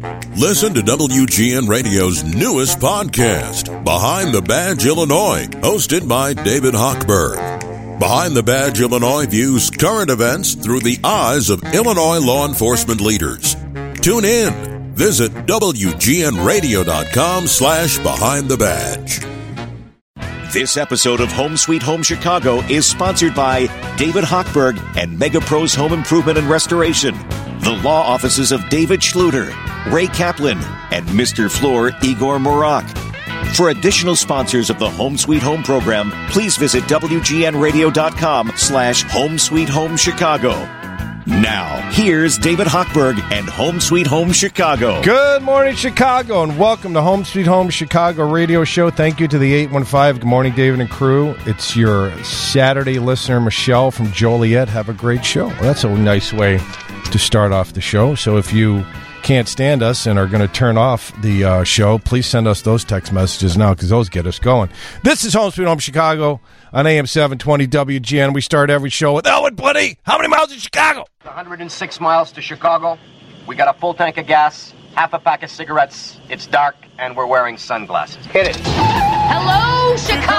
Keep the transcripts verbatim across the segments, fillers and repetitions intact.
Listen to W G N Radio's newest podcast, Behind the Badge Illinois, hosted by David Hochberg. Behind the Badge Illinois views current events through the eyes of Illinois law enforcement leaders. Tune in. Visit W G N radio dot com slash behind the badge. This episode of Home Sweet Home Chicago is sponsored by David Hochberg and MegaPros Home Improvement and Restoration, the law offices of David Schluter, Ray Kaplan, and Mister Floor Igor Morak. For additional sponsors of the Home Sweet Home program, please visit W G N radio dot com slash Home Sweet Home Chicago. Now, here's David Hochberg and Home Sweet Home Chicago. Good morning, Chicago, and welcome to Home Sweet Home Chicago radio show. Thank you to the eight one five. Good morning, David and crew. It's your Saturday listener, Michelle from Joliet. Have a great show. Well, that's a nice way to start off the show. So if you can't stand us and are going to turn off the uh, show, please send us those text messages now because those get us going. This is Home Sweet Home Chicago on A M seven twenty W G N. We start every show with Elwood Buddy. How many miles in Chicago? one hundred six miles to Chicago. We got a full tank of gas, half a pack of cigarettes. It's dark, and we're wearing sunglasses. Hit it. Hello,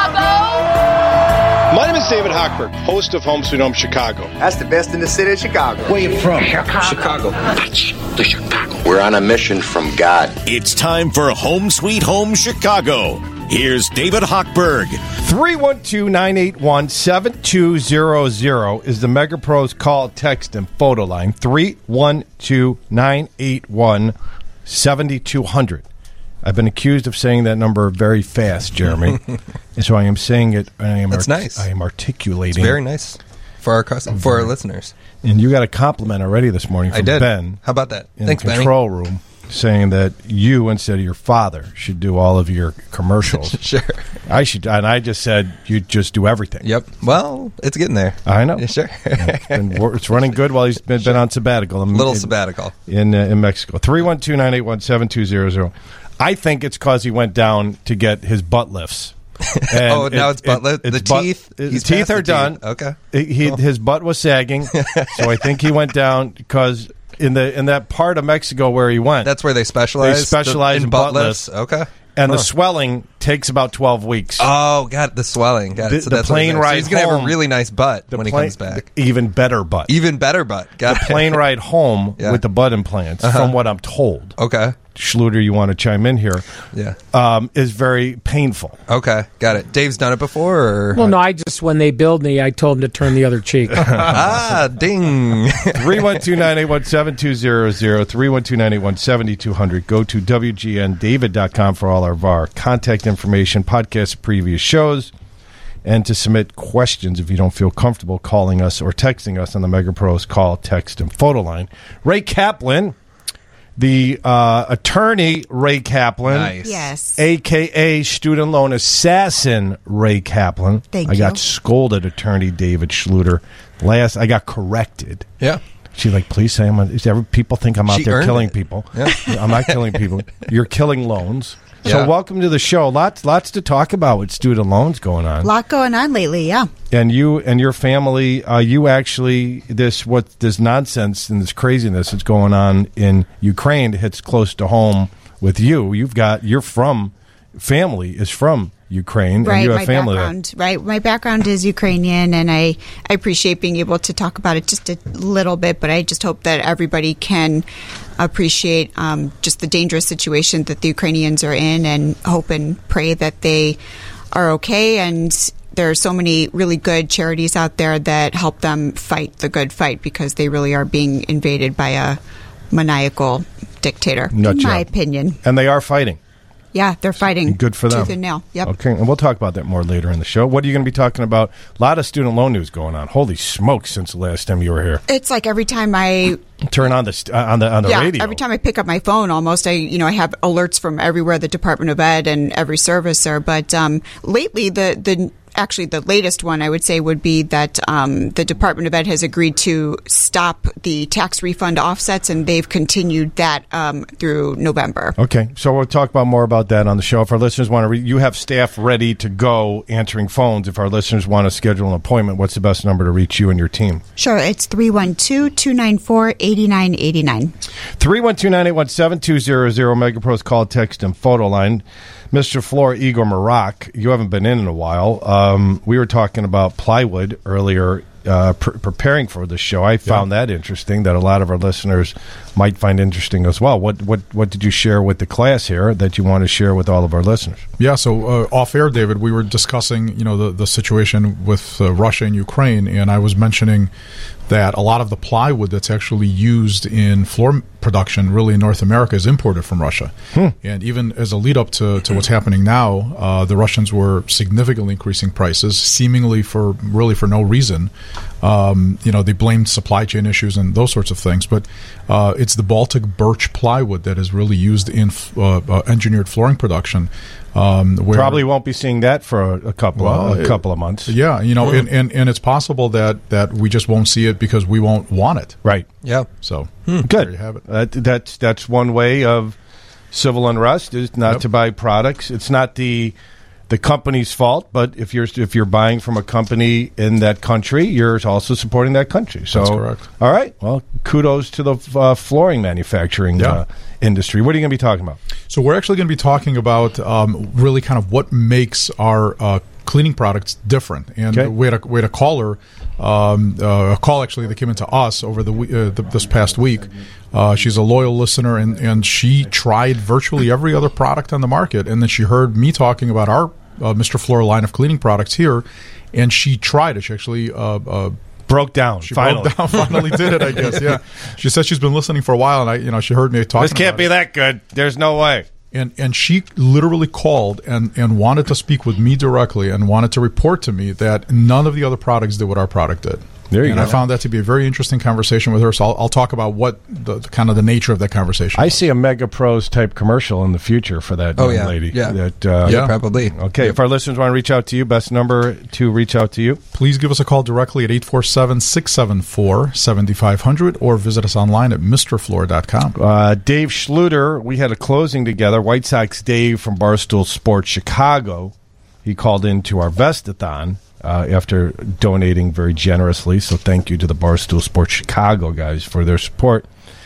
Chicago! My name is David Hochberg, host of Home Sweet Home Chicago. That's the best in the city of Chicago. Where you from? Chicago. Chicago. That's the Chicago. We're on a mission from God. It's time for Home Sweet Home Chicago. Here's David Hochberg. three one two, nine eight one, seven two zero zero is the MegaPros call, text, and photo line. three one two, nine eight one, seven two zero zero. I've been accused of saying that number very fast, Jeremy. And so I am saying it. I am That's art- nice. I am articulating. It's very nice for our cus- for our listeners. And you got a compliment already this morning from I did. Ben. How about that? In Thanks, the Benny. control room, saying that you, instead of your father, should do all of your commercials. Sure. I should, and I just said you just do everything. Yep. Well, it's getting there. I know. Yeah, sure. it's, been, it's running good while he's been, been on sabbatical. In, Little in, sabbatical. In, uh, in Mexico. three one two, nine eight one, seven two zero zero. I think it's because he went down to get his butt lifts. And oh, now it, it's butt lift? It, the butt, teeth? The He's teeth past are the done. teeth. Okay. He, he Cool. His butt was sagging, so I think he went down because in the in that part of Mexico where he went, That's where they specialize. They specialize the, in butt lifts. Okay. and Huh. the swelling takes about twelve weeks. Oh, got it, the swelling. Got it. The- So the that's what plane it is. ride So he's gonna have home- a really nice butt The when he plane- comes back. Even better butt. Even better butt. Got the it. plane ride home Yeah. with the butt implants, Uh-huh. from what I'm told. Okay. Schluter, you want to chime in here? Yeah. Um, is very painful. Okay. Got it. Dave's done it before? Or? Well, no, I just, when they billed me, I told them to turn the other cheek. ah, ding. three one two, nine eight one, seven two zero zero, three one two, nine eight one, seven two zero zero. Go to W G N David dot com for all of our contact information, podcasts of previous shows, and to submit questions if you don't feel comfortable calling us or texting us on the MegaPros call, text, and photo line. Ray Kaplan, the uh, attorney Ray Kaplan. Nice. Yes. A K A student loan assassin Ray Kaplan. Thank I you. got scolded, attorney David Schluter. Last, I got corrected. Yeah. She's like, please say I'm. A, every, people think I'm out She there earned killing it. people. Yeah. I'm not killing people. You're killing loans. So Yeah. welcome to the show. Lots, lots to talk about with student loans going on. A lot going on lately, yeah. And you and your family, uh, you actually this what this nonsense and this craziness that's going on in Ukraine hits close to home with you. You've got you're from family is from Ukraine, Right, and you have my family there. background. Right, my background is Ukrainian, and I, I appreciate being able to talk about it just a little bit. But I just hope that everybody can appreciate um, just the dangerous situation that the Ukrainians are in, and hope and pray that they are okay. And there are so many really good charities out there that help them fight the good fight, because they really are being invaded by a maniacal dictator, Nut in my job. opinion. And they are fighting. Yeah, they're fighting. Good for them. Tooth and nail. Yep. Okay, and we'll talk about that more later in the show. What are you going to be talking about? A lot of student loan news going on. Holy smokes! Since the last time you were here, It's like every time I turn on the st- uh, on the on the yeah, radio. every time I pick up my phone, almost I you know I have alerts from everywhere, the Department of Ed and every servicer. But um, lately, the the actually the latest one I would say would be that um, the Department of Ed has agreed to stop the tax refund offsets, and they've continued that um, through November. Okay, so we'll talk about more about that on the show. If our listeners want to, re- you have staff ready to go answering phones. If our listeners want to schedule an appointment, what's the best number to reach you and your team? Sure, it's three one two, two nine four, eight nine eight nine. three one two, nine eight one, seven two zero zero, MegaPro's call, text, and photo line. Mister Floor, Igor Marak, you haven't been in in a while. Um, we were talking about plywood earlier, uh, pr- preparing for the show. I found yeah. that interesting, that a lot of our listeners might find interesting as well. What what what did you share with the class here that you want to share with all of our listeners? Yeah, so uh, off air, David, we were discussing, you know, the, the situation with uh, Russia and Ukraine, and I was mentioning that a lot of the plywood that's actually used in floor production really in North America is imported from Russia. Hmm. And even as a lead up to, to what's happening now, uh, the Russians were significantly increasing prices, seemingly for really for no reason. Um, you know, they blamed supply chain issues and those sorts of things. But uh, it's the Baltic birch plywood that is really used in uh, uh, engineered flooring production. Um, where, Probably won't be seeing that for a, a couple well, of, a couple of months. Yeah, you know, and, and, and it's possible that, that we just won't see it because we won't want it. Right. Yeah. So hmm. good. There you have it. Uh, that's that's one way of civil unrest is not yep. to buy products. It's not the the company's fault, but if you're if you're buying from a company in that country, you're also supporting that country. So, that's correct. All right. Well, kudos to the uh, flooring manufacturing yeah. uh, industry. What are you going to be talking about? So we're actually going to be talking about um, really kind of what makes our uh, cleaning products different. And okay. we, had a, we had a caller, um, uh, a call actually that came into us over the, uh, the this past week. Uh, she's a loyal listener, and, and she tried virtually every other product on the market. And then she heard me talking about our uh, Mister Floor line of cleaning products here, and she tried it. She actually uh, uh, broke down. She finally. broke down. Finally did it, I guess. Yeah. She said she's been listening for a while, and I, you know, she heard me talking. This can't about be it. that good. There's no way. And and she literally called and, and wanted to speak with me directly and wanted to report to me that none of the other products did what our product did. There you and go. I found that to be a very interesting conversation with her. So I'll, I'll talk about what the, the kind of the nature of that conversation. I was. see a Mega Pros type commercial in the future for that oh, young yeah. lady. Yeah, that, uh, yeah, probably. Okay, yep. If our listeners want to reach out to you, best number to reach out to you? Please give us a call directly at eight four seven, six seven four, seven five zero zero or visit us online at mister floor dot com. Uh, Dave Schluter, we had a closing together. White Sox Dave from Barstool Sports Chicago. He called into our Vestathon. Uh, after donating very generously. So thank you to the Barstool Sports Chicago guys for their support.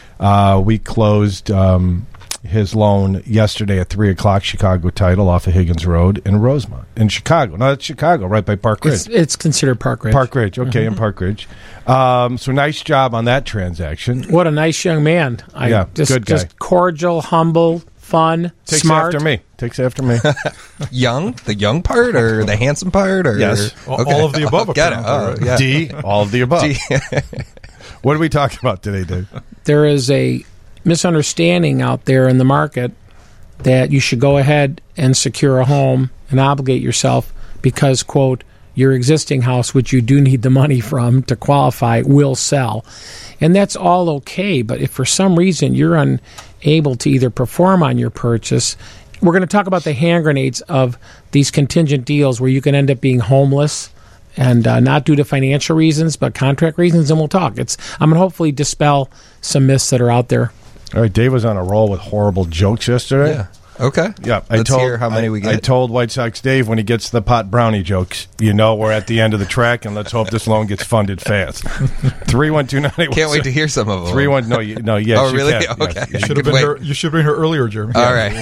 Uh, we closed um, his loan yesterday at three o'clock, Chicago title off of Higgins Road in Rosemont, in Chicago. No, that's Chicago, right by Park Ridge. It's, it's considered Park Ridge. Park Ridge, okay, mm-hmm. in Park Ridge. Um, so nice job on that transaction. What a nice young man. I yeah, just, good guy. Just cordial, humble, fun, Takes smart. after me. Takes after me. Young? The young part or the handsome part? Or yes. Okay. All of the above. Got it. Oh, yeah. D, all of the above. D. What are we talking about today, Dave? There is a misunderstanding out there in the market that you should go ahead and secure a home and obligate yourself because, quote, your existing house, which you do need the money from to qualify, will sell. And that's all okay, but if for some reason you're unable to either perform on your purchase, we're going to talk about the hand grenades of these contingent deals where you can end up being homeless and uh, not due to financial reasons, but contract reasons, and we'll talk. It's I'm going to hopefully dispel some myths that are out there. All right, Dave was on a roll with horrible jokes yesterday. Yeah. Okay. Yeah, I Let's told, hear how many I, we get. I told White Sox Dave when he gets the pot brownie jokes, you know we're at the end of the track, and let's hope this loan gets funded fast. three one two nine eight one. Can't wait to hear some of them. Three one no, you, no, yes. Oh, really? You can. Okay. Yes, you should have been here. You should have been here earlier, Jeremy. All right.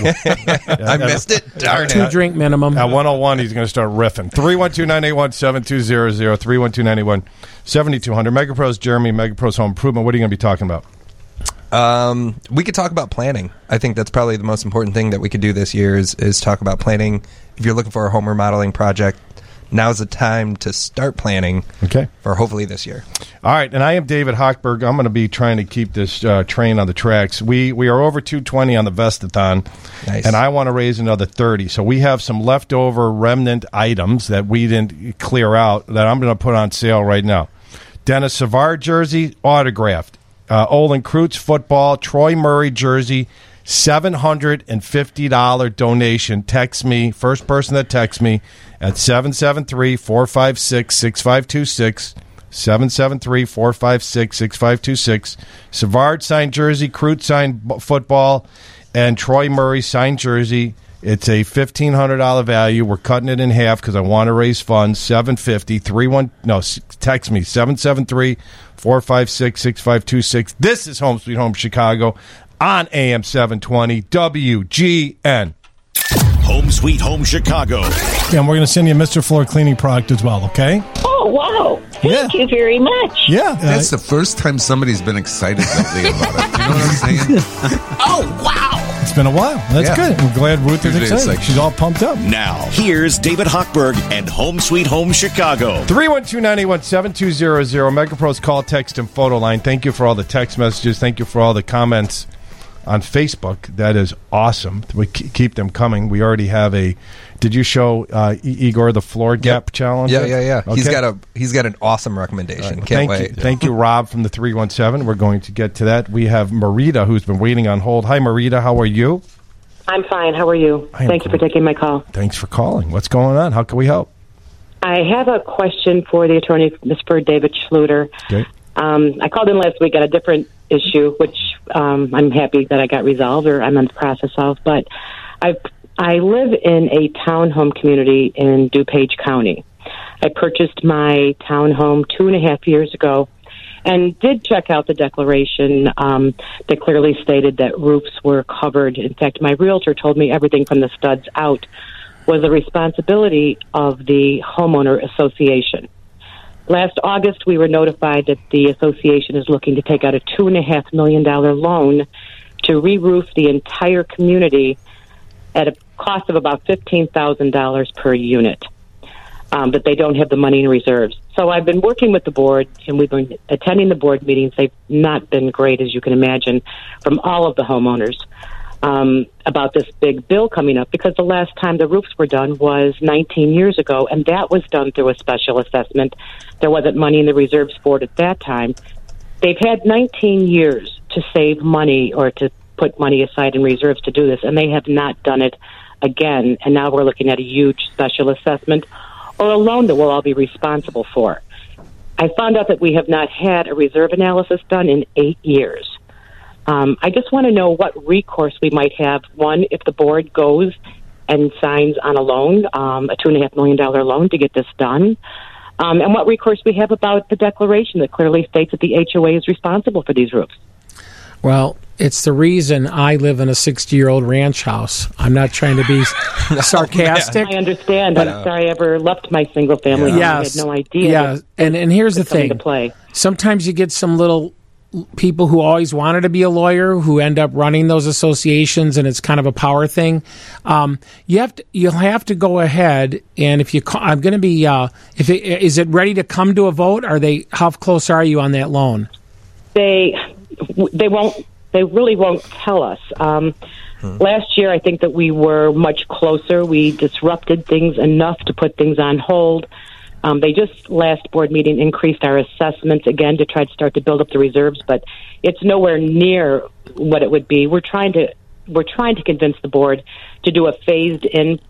I missed it. Darn it. Two drink minimum. At one oh one, he's going to start riffing. three one two nine eight one seven two zero zero. three one two nine eight one seven two zero zero. MegaPros, Jeremy, MegaPros Home Improvement. What are you going to be talking about? Um, we could talk about planning. I think that's probably the most important thing that we could do this year is, is talk about planning. If you're looking for a home remodeling project, now's the time to start planning okay. for hopefully this year. All right, and I am David Hochberg. I'm going to be trying to keep this uh, train on the tracks. We we are over two twenty on the Vestathon, nice. And I want to raise another thirty. So we have some leftover remnant items that we didn't clear out that I'm going to put on sale right now. Dennis Savard jersey, autographed. Uh, Olin Kreutz football, Troy Murray jersey, seven hundred fifty dollars donation. Text me, first person that texts me, at seven seven three, four five six, six five two six. seven seven three, four five six, six five two six. Savard signed jersey, Crute signed b- football, and Troy Murray signed jersey. It's a fifteen hundred dollars value. We're cutting it in half because I want to raise funds. seven fifty, three one no, s- text me, seven seven three, four five six, six five two six. This is Home Sweet Home Chicago on A M seven twenty W G N. Home Sweet Home Chicago. Yeah, and we're going to send you a Mister Floor cleaning product as well, okay? Oh, wow. Thank Yeah. you very much. Yeah. That's the first time somebody's been excited lately about it. You know what I'm saying? Oh, wow. It's been a while. That's Yeah. good. I'm glad Ruth is Usually it's excited. like- She's all pumped up. Now, here's David Hochberg and Home Sweet Home Chicago. three one two, nine eight one, seven two zero zero. MegaPro's call, text, and photo line. Thank you for all the text messages. Thank you for all the comments on Facebook. That is awesome. We k- keep them coming. We already have a... Did you show uh, I- Igor the floor gap Yep. challenge? Yeah, yeah, yeah. He's Okay. got a he's got an awesome recommendation. Right. Can't Thank wait. You, thank you, Rob, from the three one seven. We're going to get to that. We have Marita, who's been waiting on hold. Hi, Marita. How are you? I'm fine. How are you? I am Thank you for taking my call. Thanks for calling. What's going on? How can we help? I have a question for the attorney, Mister David Schluter. Okay. Um, I called in last week on a different issue, which um, I'm happy that I got resolved, or I'm in the process of. But I I live in a townhome community in DuPage County. I purchased my townhome two and a half years ago, and did check out the declaration um, that clearly stated that roofs were covered. In fact, my realtor told me everything from the studs out was the responsibility of the homeowner association. Last August, we were notified that the association is looking to take out a two and a half million dollar loan to re-roof the entire community at a cost of about fifteen thousand dollars per unit. Um, but they don't have the money in reserves. So I've been working with the board, and we've been attending the board meetings. They've not been great, as you can imagine, from all of the homeowners um, about this big bill coming up, because the last time the roofs were done was nineteen years ago, and that was done through a special assessment. There wasn't money in the reserves for it at that time. They've had nineteen years to save money or to put money aside in reserves to do this, and they have not done it again. And now we're looking at a huge special assessment or a loan that we'll all be responsible for. I found out that we have not had a reserve analysis done in eight years. Um, I just want to know what recourse we might have. One, if the board goes and signs on a loan, um, a two and a half million dollar loan to get this done, um, and what recourse we have about the declaration that clearly states that the H O A is responsible for these roofs. Well, it's the reason I live in a sixty-year-old ranch house. I'm not trying to be sarcastic. I understand. But I'm sorry I ever left my single family. Yeah. I had no idea. Yeah, that and and here's the was coming thing. to play. Sometimes you get some little people who always wanted to be a lawyer who end up running those associations, and it's kind of a power thing. Um, you have to you'll have to go ahead, and if you call, I'm going to be uh, if it, is it ready to come to a vote? Are they how close are you on that loan? They they won't. They really won't tell us. Um, hmm. Last year, I think that we were much closer. We disrupted things enough to put things on hold. Um, they just last board meeting increased our assessments again to try to start to build up the reserves, but it's nowhere near what it would be. We're trying to we're trying to convince the board to do a phased in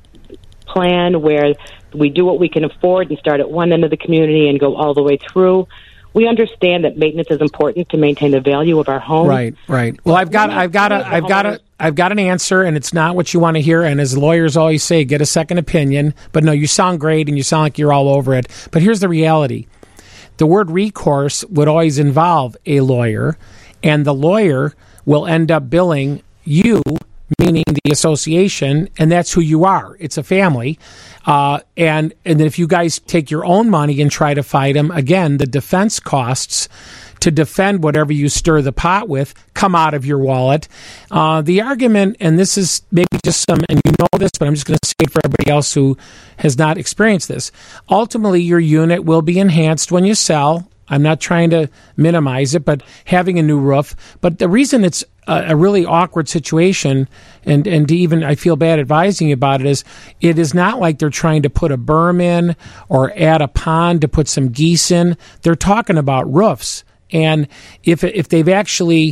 plan where we do what we can afford and start at one end of the community and go all the way through. We understand that maintenance is important to maintain the value of our home. Right, right. Well, I've got, I've got, a, I've got, a, I've got an answer, and it's not what you want to hear. And as lawyers always say, get a second opinion. But no, you sound great, and you sound like you're all over it. But here's the reality: the word recourse would always involve a lawyer, and the lawyer will end up billing you, meaning the association, and that's who you are. It's a family. Uh, and and then if you guys take your own money and try to fight them, again, the defense costs to defend whatever you stir the pot with come out of your wallet. Uh, the argument, and this is maybe just some, and you know this, but I'm just going to say it for everybody else who has not experienced this. Ultimately, your unit will be enhanced when you sell. I'm not trying to minimize it, but having a new roof. But the reason it's a, a really awkward situation, and, and to even I feel bad advising you about it, is it is not like they're trying to put a berm in or add a pond to put some geese in. They're talking about roofs. And if if they've actually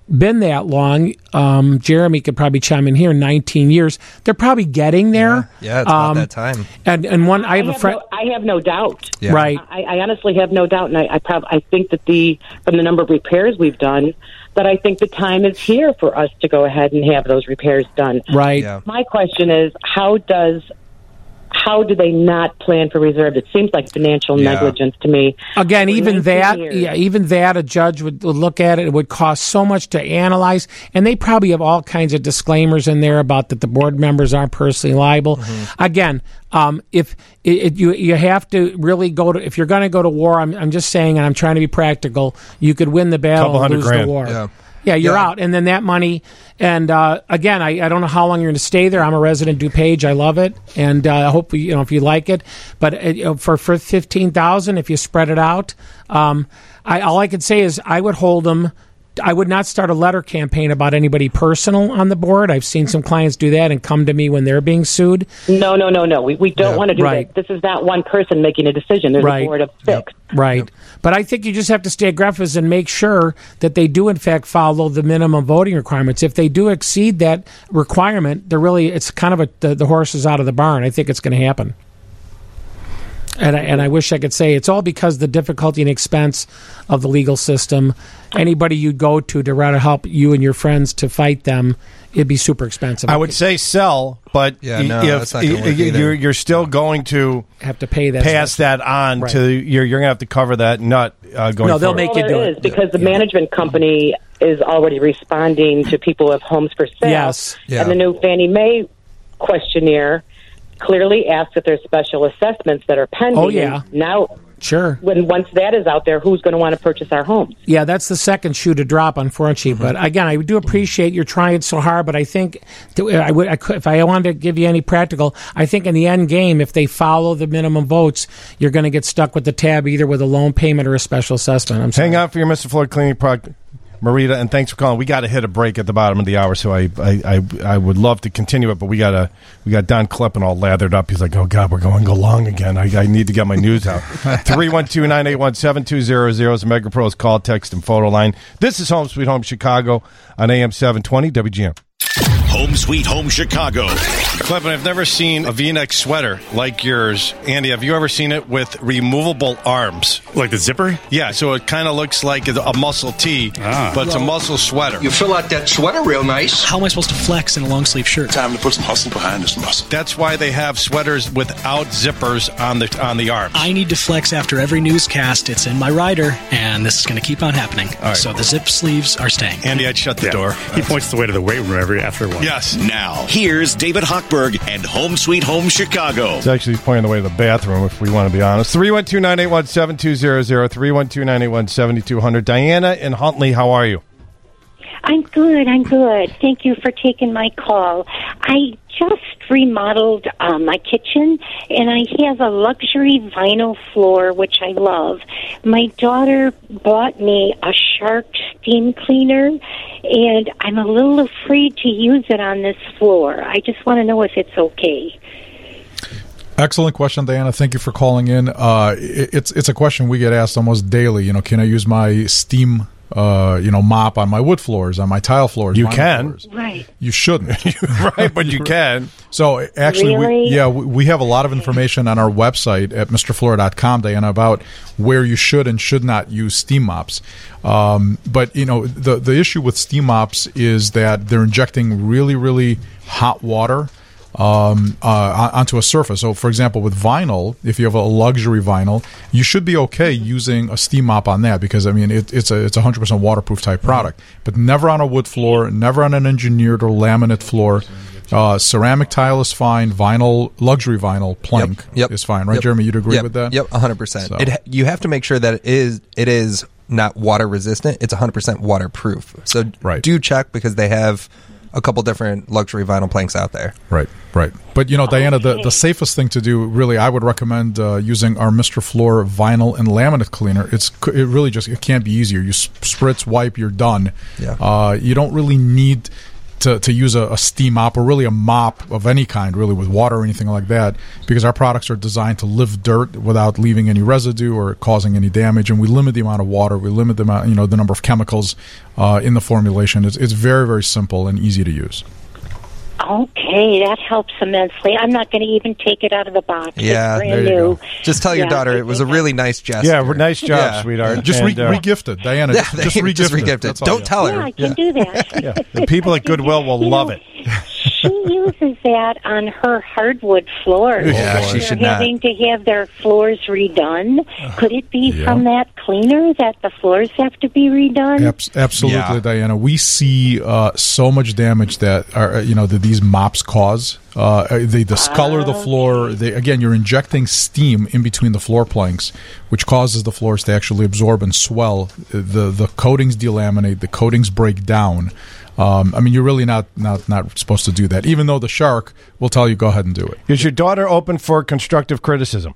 been that long. Um, Jeremy could probably chime in here. nineteen years. They're probably getting there. Yeah, yeah it's about um, that time. And and one, I have, I a friend. No, I have no doubt. Yeah. Right. I, I honestly have no doubt, and I I, prob- I think that the from the number of repairs we've done, that I think the time is here for us to go ahead and have those repairs done. Right. Yeah. My question is, how does how do they not plan for reserves? It seems like financial Yeah. negligence to me. Again, For even nineteen that, years. yeah, even that, a judge would, would look at it. It would cost so much to analyze, and they probably have all kinds of disclaimers in there about that the board members aren't personally liable. Mm-hmm. Again, um, if it, it, you you have to really go to if you're going to go to war, I'm I'm just saying, and I'm trying to be practical. You could win the battle Couple and hundred lose grand. the war. Yeah. Yeah, you're Yeah. out, and then that money. And uh, again, I, I don't know how long you're going to stay there. I'm a resident DuPage. I love it, and uh, I hope you know if you like it. But uh, you know, for for fifteen thousand, if you spread it out, um, I, all I could say is I would hold them. I would not start a letter campaign about anybody personal on the board. I've seen some clients do that and come to me when they're being sued. No, no, no, no. We we don't Yeah. want to do Right. that. This is not one person making a decision. There's Right. a board of six. Right. But I think you just have to stay aggressive and make sure that they do, in fact, follow the minimum voting requirements. If they do exceed that requirement, they're really, it's kind of a, the, the horse is out of the barn. I think it's going to happen. And I, and I wish I could say it's all because the difficulty and expense of the legal system. Anybody you go to to try to help you and your friends to fight them, it'd be super expensive. I would say sell, but Yeah, no, if that's not gonna work y- either. you're you're still going to have to pay that pass that on Right. to you're you're going to have to cover that nut uh, going No, they'll forward. make Well, you do there it. is, because the management company is already responding to people who have homes for sale. Yes. Yeah. And the new Fannie Mae questionnaire clearly asks if there's special assessments that are pending. Oh, yeah. And now, Sure. when once that is out there, who's going to want to purchase our homes? Yeah, that's the second shoe to drop, unfortunately. Mm-hmm. But again, I do appreciate you're trying so hard. But I think that I would, I could, if I wanted to give you any practical, I think in the end game, if they follow the minimum votes, you're going to get stuck with the tab either with a loan payment or a special assessment. I'm sorry. Hang on for your Mister Floyd cleaning product, Marita, and thanks for calling. We got to hit a break at the bottom of the hour, so I, I, I, I would love to continue it, but we got to we got Don Kleppen all lathered up. He's like, "Oh God, we're going to go long again. I, I need to get my news out." Three one two nine eight one seven two zero zero is MegaPro's call, text, and photo line. This is Home Sweet Home Chicago on A M seven twenty W G M. Home Sweet Home Chicago. Kleppen, I've never seen a V-neck sweater like yours. Andy, have you ever seen it with removable arms? Like the zipper? Yeah, so it kind of looks like a muscle tee, Ah. but it's a muscle sweater. You fill out that sweater real nice. How am I supposed to flex in a long sleeve shirt? Time to put some hustle behind this muscle. That's why they have sweaters without zippers on the on the arms. I need to flex after every newscast. It's in my rider, and this is going to keep on happening. right. So the zip sleeves are staying. Andy, I'd shut the Yeah. door. He points the way to the weight room every after one. Yes. Now, here's David Hochberg and Home Sweet Home Chicago. It's actually pointing the way to the bathroom, if we want to be honest. three one two nine eight one seven two zero zero, three one two nine eight one seven two zero zero. Diana in Huntley, how are you? I'm good. I'm good. Thank you for taking my call. I just remodeled uh, my kitchen, and I have a luxury vinyl floor, which I love. My daughter bought me a Shark steam cleaner, and I'm a little afraid to use it on this floor. I just want to know if it's okay. Excellent question, Diana. Thank you for calling in. Uh, it, it's it's a question we get asked almost daily. You know, can I use my steam, uh, you know, mop on my wood floors, on my tile floors? You vinyl can. floors? Right. You shouldn't. Right, but you can. So actually, we, Really? yeah, we, we have a lot of information on our website at Mr Floor dot com, Diana, about where you should and should not use steam mops. Um, but you know, the the issue with steam mops is that they're injecting really, really hot water um, uh, onto a surface. So, for example, with vinyl, if you have a luxury vinyl, you should be okay using a steam mop on that because I mean it, it's a it's a hundred percent waterproof type product. But never on a wood floor, never on an engineered or laminate floor. Uh, ceramic tile is fine. Vinyl, luxury vinyl plank Yep, yep, is fine, right, yep, Jeremy? You'd agree yep, with that? Yep, one hundred percent. So. It, you have to make sure that it is it is not water resistant. It's one hundred percent waterproof. So right. do check because they have a couple different luxury vinyl planks out there. Right, right. But, you know, Diana, the, the safest thing to do, really, I would recommend uh, using our Mister Floor vinyl and laminate cleaner. It's It really just, it can't be easier. You spritz, wipe, you're done. Yeah. Uh, you don't really need to, to use a, a steam mop or really a mop of any kind, really with water or anything like that, because our products are designed to lift dirt without leaving any residue or causing any damage, and we limit the amount of water, we limit the amount, you know, the number of chemicals uh, in the formulation. It's, it's very, very simple and easy to use. Okay, that helps immensely. I'm not going to even take it out of the box. Yeah, it's brand there you new. go. Just tell your Yeah, daughter it was a really nice gesture. Yeah, nice job, Yeah. sweetheart. Just re- And, uh, re-gift it, Diana. Yeah, Just, just re-gift just it. re-gift it. That's all Don't you- tell her. Yeah, I can do that. yeah, the people at Goodwill will You love know, it. She uses that on her hardwood floors. Yeah, she They're should not. having to have their floors redone. Could it be Yeah. from that cleaner that the floors have to be redone? Abs- absolutely, Yeah. Diana. We see uh, so much damage that are, you know, that these mops cause. Uh, they discolor the floor. They, again, you're injecting steam in between the floor planks, which causes the floors to actually absorb and swell. The the coatings delaminate. The coatings break down. Um, I mean, you're really not, not not supposed to do that. Even though the shark will tell you, go ahead and do it. Is your daughter open for constructive criticism?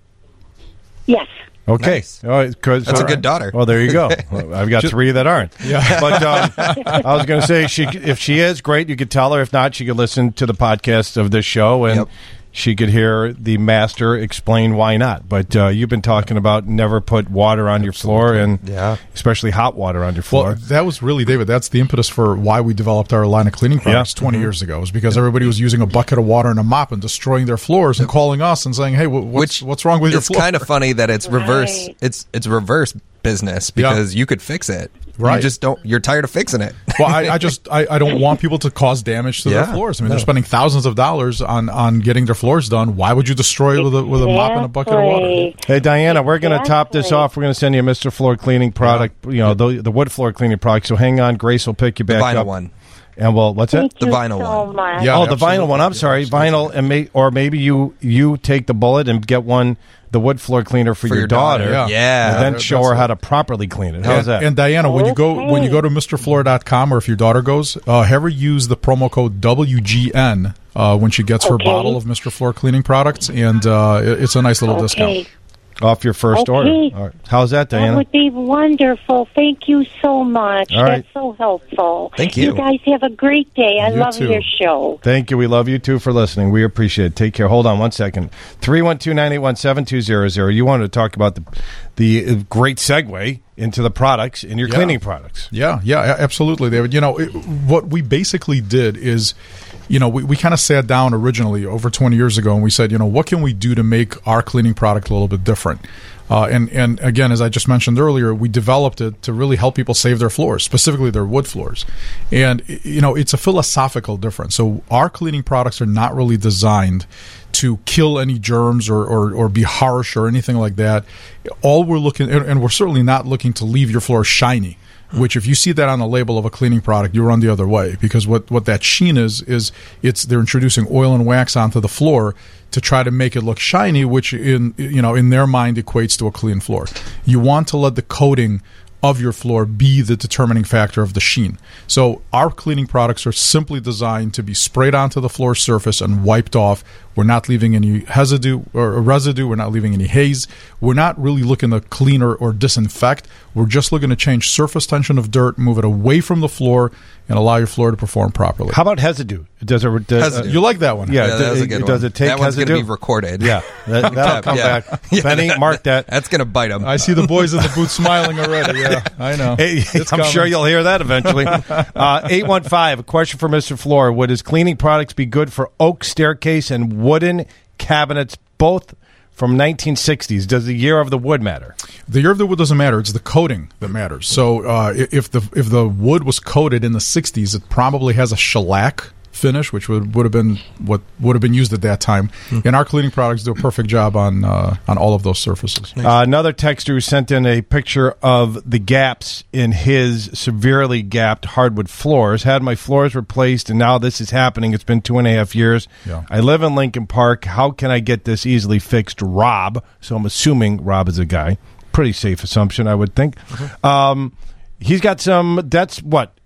Yes. Okay. Nice. All right, 'cause- That's a all good right. daughter. Well, there you go. Well, I've got three that aren't. Yeah. But um, I was going to say, she if she is, great. You could tell her. If not, she could listen to the podcast of this show, and Yep. she could hear the master explain why not. But uh, you've been talking about never put water on your floor, and Yeah. especially hot water on your floor. Well, that was really, David, that's the impetus for why we developed our line of cleaning products Yeah. twenty Mhm. years ago. It was because everybody was using a bucket of water and a mop and destroying their floors and calling us and saying, hey, wh- what's, Which what's wrong with your it's floor? kind of funny that it's reverse. Right. It's it's reverse business because you could fix it. Right. You just don't. You're tired of fixing it. Well, I, I just I, I don't want people to cause damage to Yeah. their floors. I mean, No. they're spending thousands of dollars on, on getting their floors done. Why would you destroy it with a with a mop and a bucket of water? Exactly. Hey, Diana, we're going to top this Exactly. off. We're going to send you a Mister Floor cleaning product, you know, the, the wood floor cleaning product. So hang on. Grace will pick you The back vinyl up. one. And well, what's Thank it? The you vinyl so one. much. Yeah. Oh, the vinyl absolutely. one. I'm sorry, vinyl, and may, or maybe you you take the bullet and get one, the wood floor cleaner for, For your, your daughter, daughter, yeah. and then Yeah, show that's her it. how to properly clean it. How's and, that? And Diana, when you go when you go to Mr Floor dot com or if your daughter goes, uh, have her use the promo code W G N uh, when she gets her Okay. bottle of Mister Floor cleaning products, and uh, it- it's a nice little discount. Okay. Off your first Okay. order. All right. How's that, That Diana? would be wonderful. Thank you so much. All right. That's so helpful. Thank you. You guys have a great day. I You love too. your show. Thank you. We love you too for listening. We appreciate it. Take care. Hold on one second. three one two, nine eight one, seven two zero zero. You wanted to talk about the the uh, great segue into the products in your Yeah. cleaning products. Yeah, yeah, a- absolutely, David. You know, it, what we basically did is, you know, we, we kind of sat down originally over twenty years ago and we said, you know, what can we do to make our cleaning product a little bit different? Uh, and, and again, as I just mentioned earlier, we developed it to really help people save their floors, specifically their wood floors. And, you know, it's a philosophical difference. So our cleaning products are not really designed to kill any germs or, or, or be harsh or anything like that. All we're looking, and, and we're certainly not looking to leave your floor shiny. Which, if you see that on the label of a cleaning product, you run the other way, because what, what that sheen is is it's they're introducing oil and wax onto the floor to try to make it look shiny, which in you know in their mind equates to a clean floor. You want to let the coating of your floor be the determining factor of the sheen. So our cleaning products are simply designed to be sprayed onto the floor surface and wiped off. We're not leaving any residue or residue. We're not leaving any haze. We're not really looking to clean or, or disinfect. We're just looking to change surface tension of dirt, move it away from the floor, and allow your floor to perform properly. How about residue? Does it? Does, Residue. You like that one? Yeah, Yeah, that was a good does one. it take That one's residue? going to be recorded. Yeah, that, that'll come Yeah. back. Yeah, Benny, that- mark that. That's going to bite them. I see the boys in the booth smiling already. Yeah, I know. Hey, It's I'm coming. sure you'll hear that eventually. uh, eight one five, a question for Mister Floor. Would his cleaning products be good for oak staircase and wooden cabinets, both from nineteen sixties? Does the year of the wood matter? The year of the wood doesn't matter. It's the coating that matters. So uh, i- if the if the wood was coated in the sixties, it probably has a shellac finish, which would, would have been what would have been used at that time. And our cleaning products do a perfect job on uh, on all of those surfaces. Uh, another texter who sent in a picture of the gaps in his severely gapped hardwood floors. Had my floors replaced, and now this is happening. It's been two and a half years. Yeah. I live in Lincoln Park. How can I get this easily fixed? Rob. So I'm assuming Rob is a guy. Pretty safe assumption, I would think. Um, he's got some, that's what?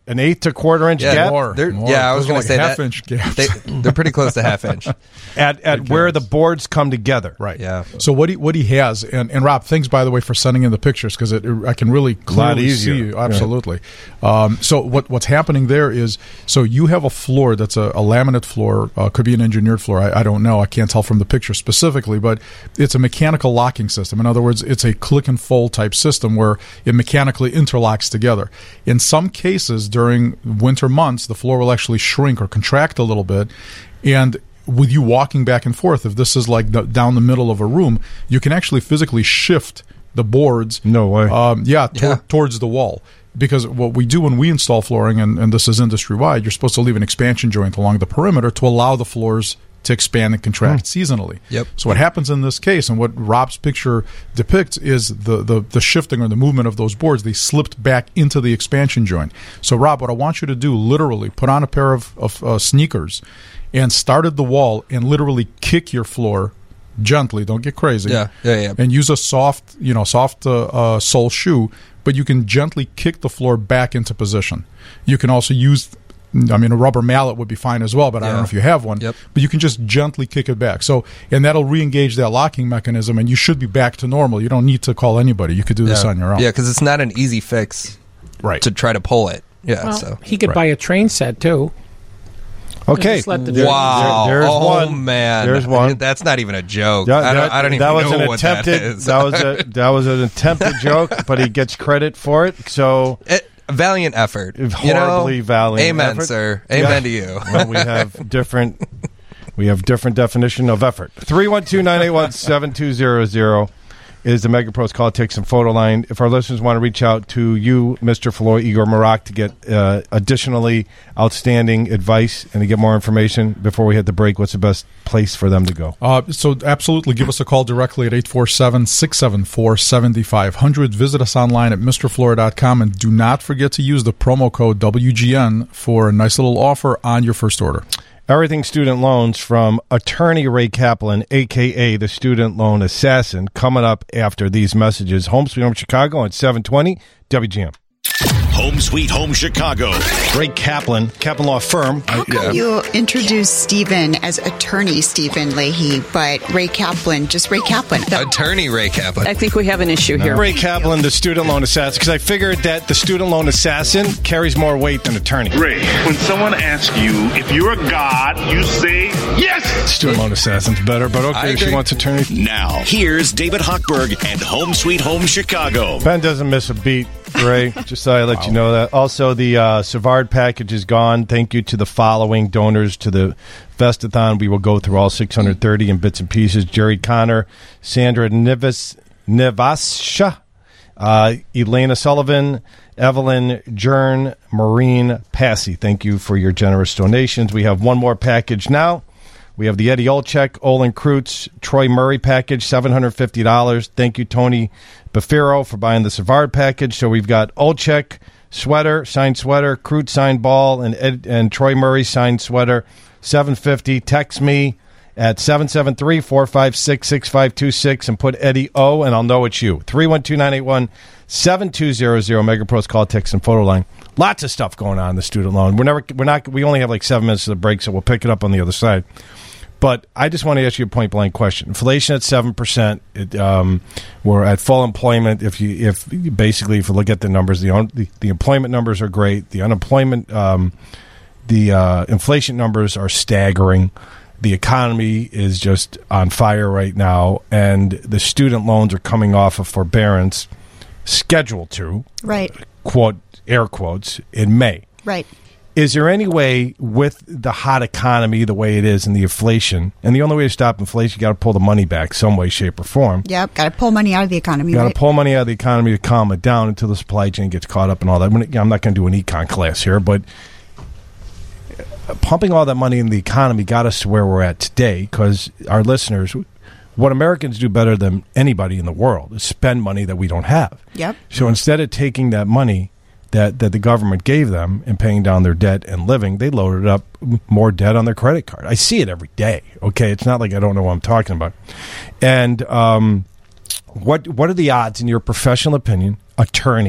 An eighth to quarter inch yeah, gap? More, they're, more. Yeah, I was Those going are to like say half that. inch gaps. They, they're pretty close to half inch. At at where the boards come together. Right. Yeah. So what he what he has, and, and Rob, thanks by the way for sending in the pictures because it, I can really clearly easier. see you. Absolutely. Yeah. Um, so what what's happening there is, so you have a floor that's a, a laminate floor, uh, could be an engineered floor. I, I don't know. I can't tell from the picture specifically, but it's a mechanical locking system. In other words, it's a click and fold type system where it mechanically interlocks together. In some cases, during winter months, the floor will actually shrink or contract a little bit, and with you walking back and forth, if this is like the, down the middle of a room, you can actually physically shift the boards. No way. Um, yeah, tor- Yeah. towards the wall. Because what we do when we install flooring, and, and this is industry-wide, you're supposed to leave an expansion joint along the perimeter to allow the floors to expand and contract Hmm. seasonally. Yep. So what happens in this case, and what Rob's picture depicts, is the, the, the shifting or the movement of those boards. They slipped back into the expansion joint. So, Rob, what I want you to do, literally, put on a pair of, of uh, sneakers and start at the wall and literally kick your floor gently. Don't get crazy. Yeah, yeah, yeah. And use a soft, you know, soft uh, uh, sole shoe, but you can gently kick the floor back into position. You can also use, I mean, a rubber mallet would be fine as well, but I don't Yeah. know if you have one. Yep. But you can just gently kick it back. So, and that'll re-engage that locking mechanism, and you should be back to normal. You don't need to call anybody. You could do this Yeah. on your own. Yeah, because it's not an easy fix Right. to try to pull it. Yeah, Well, so. he could Right. buy a train set too. Okay. Just let the- There- Wow! there- there's oh one. man, There's one. That's not even a joke. That, I don't. that- I don't even that was know an what attempted, that is. That was a that was an attempted joke, but he gets credit for it. So It, valiant effort. You know? horribly valiant. Amen, effort. sir. Amen to you. Well, we have different. We have different definition of effort. three one two, nine eight one, seven two zero zero is the MegaPros call, text, and photo line. If our listeners want to reach out to you, Mister Floyd, Igor Marak, to get uh, additionally outstanding advice and to get more information before we hit the break, what's the best place for them to go? Uh, so absolutely give us a call directly at eight four seven, six seven four, seven five zero zero. Visit us online at Mr Floor dot com, and do not forget to use the promo code W G N for a nice little offer on your first order. Everything Student Loans from attorney Ray Kaplan, a k a the Student Loan Assassin, coming up after these messages. Home Sweet Home Chicago at seven twenty W G M. Home Sweet Home Chicago. Ray Kaplan, Kaplan Law Firm. How come you introduce Stephen as attorney Stephen Leahy, but Ray Kaplan, just Ray Kaplan? Attorney Ray Kaplan. I think we have an issue here. Ray Kaplan, the Student Loan Assassin, because I figured that the Student Loan Assassin carries more weight than attorney. Ray, when someone asks you if you're a god, you say yes. Student Loan Assassin's better, but okay, she wants attorney. Now, here's David Hochberg and Home Sweet Home Chicago. Ben doesn't miss a beat, Ray. Just thought I'd let you know that. Also, the uh, Savard package is gone. Thank you to the following donors to the Vestathon. We will go through all six hundred thirty in bits and pieces. Jerry Connor, Sandra Nivas, Nivasha, uh, Elena Sullivan, Evelyn Jern, Maureen Passy. Thank you for your generous donations. We have one more package now. We have the Eddie Olczyk, Olin Kreutz, Troy Murray package, seven hundred fifty dollars. Thank you, Tony Bafiro, for buying the Savard package. So we've got Olczyk sweater, signed sweater, Kreutz signed ball, and Ed, and Troy Murray signed sweater, seven hundred fifty dollars. Text me at seven seven three, four five six, six five two six and put Eddie O, and I'll know it's you. three one two, nine eight one, seven two zero zero, MegaPros call, text, and photo line. Lots of stuff going on in the student loan. We're never, we're not, we only have like seven minutes of the break, so we'll pick it up on the other side. But I just want to ask you a point blank question. Inflation at seven percent. It, um, we're at full employment. If you, if basically, if you look at the numbers, the un, the, the employment numbers are great. The unemployment, um, the uh, inflation numbers are staggering. The economy is just on fire right now, and the student loans are coming off of forbearance, scheduled to, Right. quote, air quotes, in May. Right. Is there any way, with the hot economy the way it is and the inflation, and the only way to stop inflation, you got to pull the money back some way, shape, or form. Yep. Got to pull money out of the economy. You got to Right? pull money out of the economy to calm it down until the supply chain gets caught up and all that. I'm not going to do an econ class here, but pumping all that money in the economy got us to where we're at today because our listeners, what Americans do better than anybody in the world is spend money that we don't have. Yep. So instead of taking that money that, that the government gave them and paying down their debt and living, they loaded up more debt on their credit card. I see it every day. Okay, it's not like I don't know what I'm talking about. And um, what what are the odds, in your professional opinion, attorney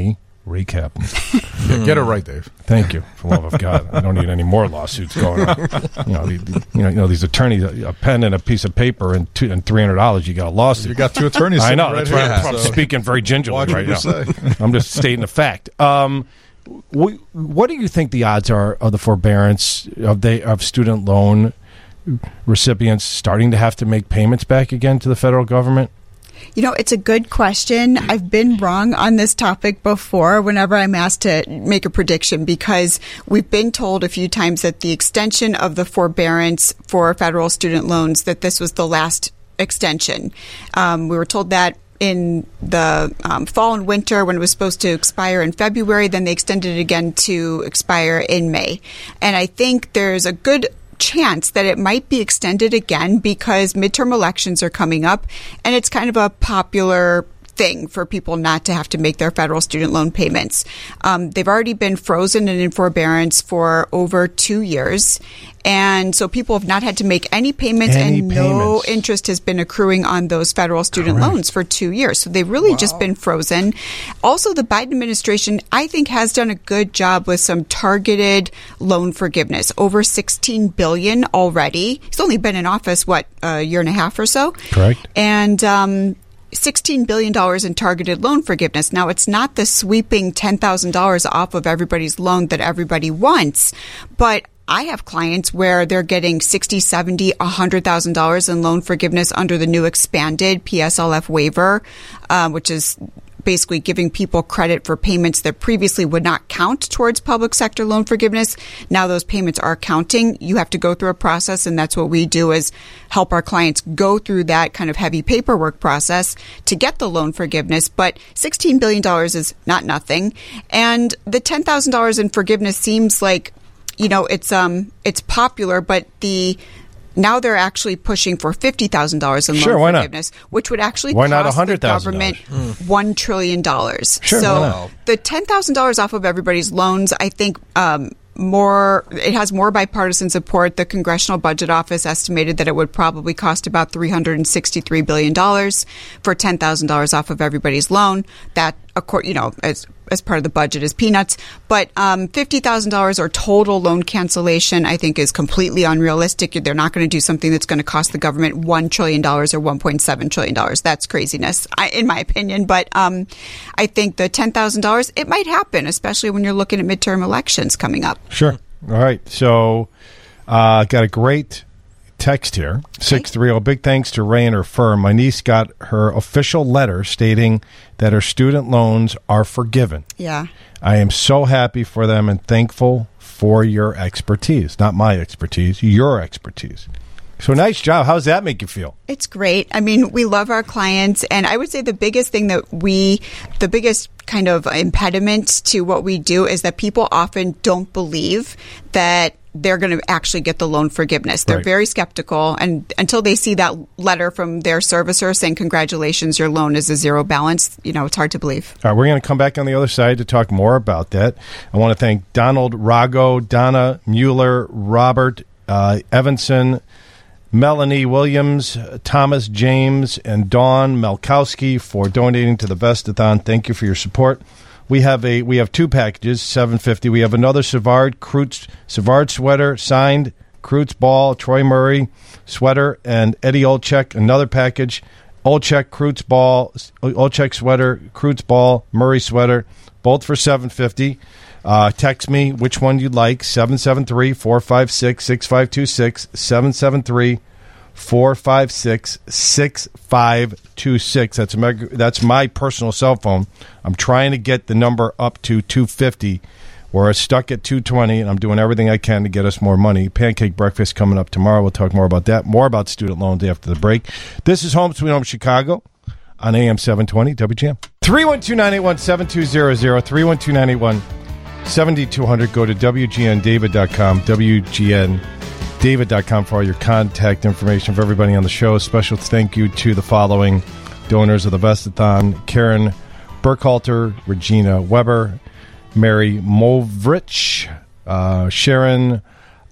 recap. Yeah, get it right, Dave. Thank you, for the love of God. I don't need any more lawsuits going on. You know, the, the, you know, you know these attorneys, a pen and a piece of paper and two, and three hundred dollars. You got a lawsuit. You got two attorneys. I know. Right That's here, right. I'm so speaking very gingerly watch right what now. you say. I'm just stating the fact. Um, wh- what do you think the odds are of the forbearance of the of student loan recipients starting to have to make payments back again to the federal government? You know, it's a good question. I've been wrong on this topic before whenever I'm asked to make a prediction, because we've been told a few times that the extension of the forbearance for federal student loans, that this was the last extension. Um, we were told that in the um, fall and winter when it was supposed to expire in February. Then they extended it again to expire in May. And I think there's a good chance that it might be extended again because midterm elections are coming up, and it's kind of a popular thing for people not to have to make their federal student loan payments. Um, they've already been frozen and in forbearance for over two years. And so people have not had to make any payments, Any and payments. no interest has been accruing on those federal student Correct. loans for two years. So they've really just been frozen. Also, the Biden administration, I think, has done a good job with some targeted loan forgiveness. Over sixteen billion dollars already. He's only been in office, what, a year and a half or so? Correct. And um, sixteen billion dollars in targeted loan forgiveness. Now, it's not the sweeping ten thousand dollars off of everybody's loan that everybody wants, but I have clients where they're getting sixty, seventy, one hundred thousand dollars in loan forgiveness under the new expanded P S L F waiver, um, which is basically giving people credit for payments that previously would not count towards public sector loan forgiveness. Now those payments are counting. You have to go through a process, and that's what we do, is help our clients go through that kind of heavy paperwork process to get the loan forgiveness. But sixteen billion dollars is not nothing. And the ten thousand dollars in forgiveness seems like, you know, it's um it's popular, but the now they're actually pushing for fifty thousand dollars in Sure, loan why not? forgiveness, which would actually Why not cost the one hundred thousand government dollars? one trillion dollars. Sure, so why not? the ten thousand dollars off of everybody's loans, I think, um, more it has more bipartisan support. The Congressional Budget Office estimated that it would probably cost about three hundred sixty-three billion dollars for ten thousand dollars off of everybody's loan. That, you know, as as part of the budget is peanuts. But um, fifty thousand dollars or total loan cancellation, I think, is completely unrealistic. They're not going to do something that's going to cost the government one trillion dollars or one point seven trillion dollars. That's craziness, I, in my opinion. But um, I think the ten thousand dollars, it might happen, especially when you're looking at midterm elections coming up. Sure. All right. So, uh, got a great text here. six three zero. Big thanks to Ray and her firm. My niece got her official letter stating that her student loans are forgiven. Yeah. I am so happy for them and thankful for your expertise. Not my expertise, your expertise. So nice job. How does that make you feel? It's great. I mean, we love our clients. And I would say the biggest thing that we, the biggest kind of impediment to what we do is that people often don't believe that they're going to actually get the loan forgiveness. They're Right. very skeptical. And until they see that letter from their servicer saying, congratulations, your loan is a zero balance, you know, it's hard to believe. All right, we're going to come back on the other side to talk more about that. I want to thank Donald Rago, Donna Mueller, Robert uh, Evanson, Melanie Williams, Thomas James, and Dawn Melkowski for donating to the Vestathon. Thank you for your support. We have a we have two packages, seven fifty. We have another Savard Kreutz Savard sweater signed, Kreutz ball, Troy Murray sweater, and Eddie Olczyk. Another package, Olczyk Kreutz ball, Olczyk sweater, Kreutz ball, Murray sweater, both for seven fifty. Uh, text me which one you'd like, seven seven three, four five six, six five two six, seven seven three, four five six, six five two six. That's a meg- that's my personal cell phone. I'm trying to get the number up to two fifty. We're stuck at two twenty, and I'm doing everything I can to get us more money. Pancake breakfast coming up tomorrow. We'll talk more about that, more about student loans after the break. This is Home Sweet Home Chicago on A M seven twenty W G M. three one two, nine eight one, seven two zero zero, three one two, nine eight one, seven two zero zero. Go to W G N David dot com, W G N David dot com for all your contact information for everybody on the show. Special thank you to the following donors of the Vestathon: Karen Burkhalter, Regina Weber, Mary Movrich, uh, Sharon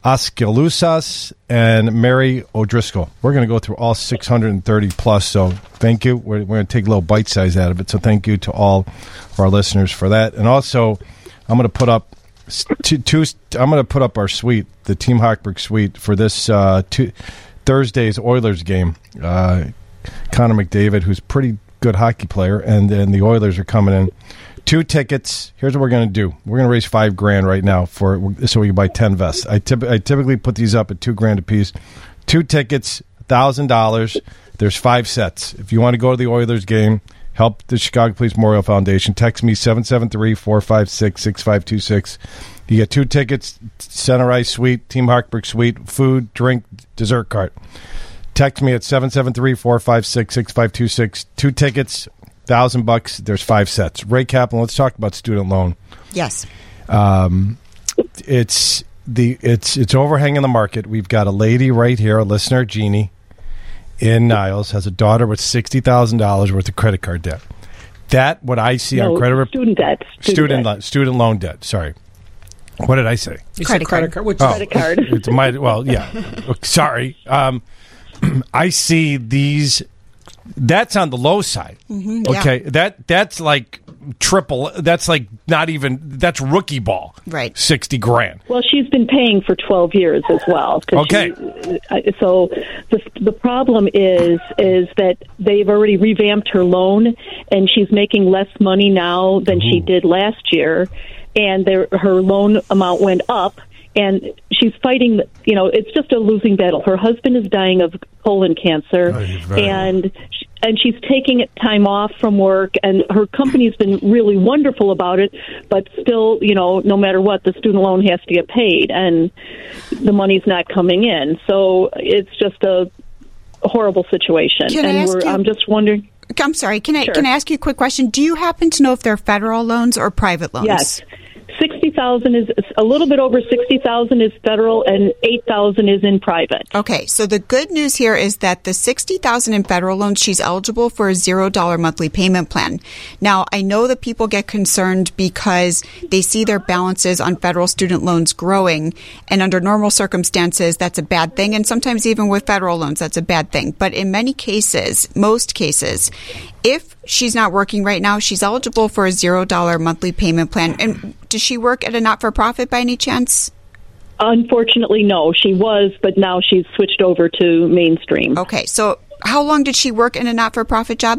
Askelusas, and Mary O'Driscoll. We're going to go through all six hundred thirty plus, so thank you. We're, we're going to take a little bite size out of it, so thank you to all of our listeners for that. And also, I'm going to put up two, two I'm going to put up our suite, the Team Hochberg suite, for this uh, two, Thursday's Oilers game. Uh, Connor McDavid, who's a pretty good hockey player, and then the Oilers are coming in. Two tickets. Here's what we're going to do. We're going to raise five grand right now for so we can buy ten vests. I, typ- I typically put these up at two grand a piece. Two tickets, thousand dollars. There's five sets. If you want to go to the Oilers game, help the Chicago Police Memorial Foundation. Text me seven seven three, four five six, six five two six. You get two tickets, Center Ice Suite, Team Hochberg Suite, food, drink, dessert cart. Text me at seven seven three, four five six, six five two six. Two tickets. Thousand bucks. There's five sets. Ray Kaplan. Let's talk about student loan. Yes. Um, it's the it's it's overhanging the market. We've got a lady right here, a listener, Jeannie, in Niles, has a daughter with sixty thousand dollars worth of credit card debt. That what I see no, on credit rep- student debt. Student student debt. Lo- student loan debt. Sorry. What did I say? You credit, credit card. Which oh, credit card? It's my, well, yeah. Sorry. Um, I see these. That's on the low side. Mm-hmm, yeah. Okay, that that's like triple. That's like not even. That's rookie ball. Right, sixty grand. Well, she's been paying for twelve years as well. Okay. She, so the the problem is is that they've already revamped her loan, and she's making less money now than Ooh. she did last year, and there, her loan amount went up. And she's fighting, you know, it's just a losing battle. Her husband is dying of colon cancer, oh, and and she's taking time off from work, and her company's been really wonderful about it, but still, you know, no matter what, the student loan has to get paid, and the money's not coming in. So it's just a horrible situation. Can and I ask we're, you- I'm just wondering. I'm sorry. Can I Sure. can I ask you a quick question? Do you happen to know if they're federal loans or private loans? Yes. Sixty thousand is a little bit over sixty thousand is federal, and eight thousand is in private. Okay, so the good news here is that the sixty thousand in federal loans, she's eligible for a zero dollar monthly payment plan. Now, I know that people get concerned because they see their balances on federal student loans growing, and under normal circumstances, that's a bad thing. And sometimes even with federal loans, that's a bad thing. But in many cases, most cases, if she's not working right now, she's eligible for a zero dollar monthly payment plan. And does she work at a not-for-profit by any chance? Unfortunately, no. She was, but now she's switched over to mainstream. Okay, so how long did she work in a not-for-profit job?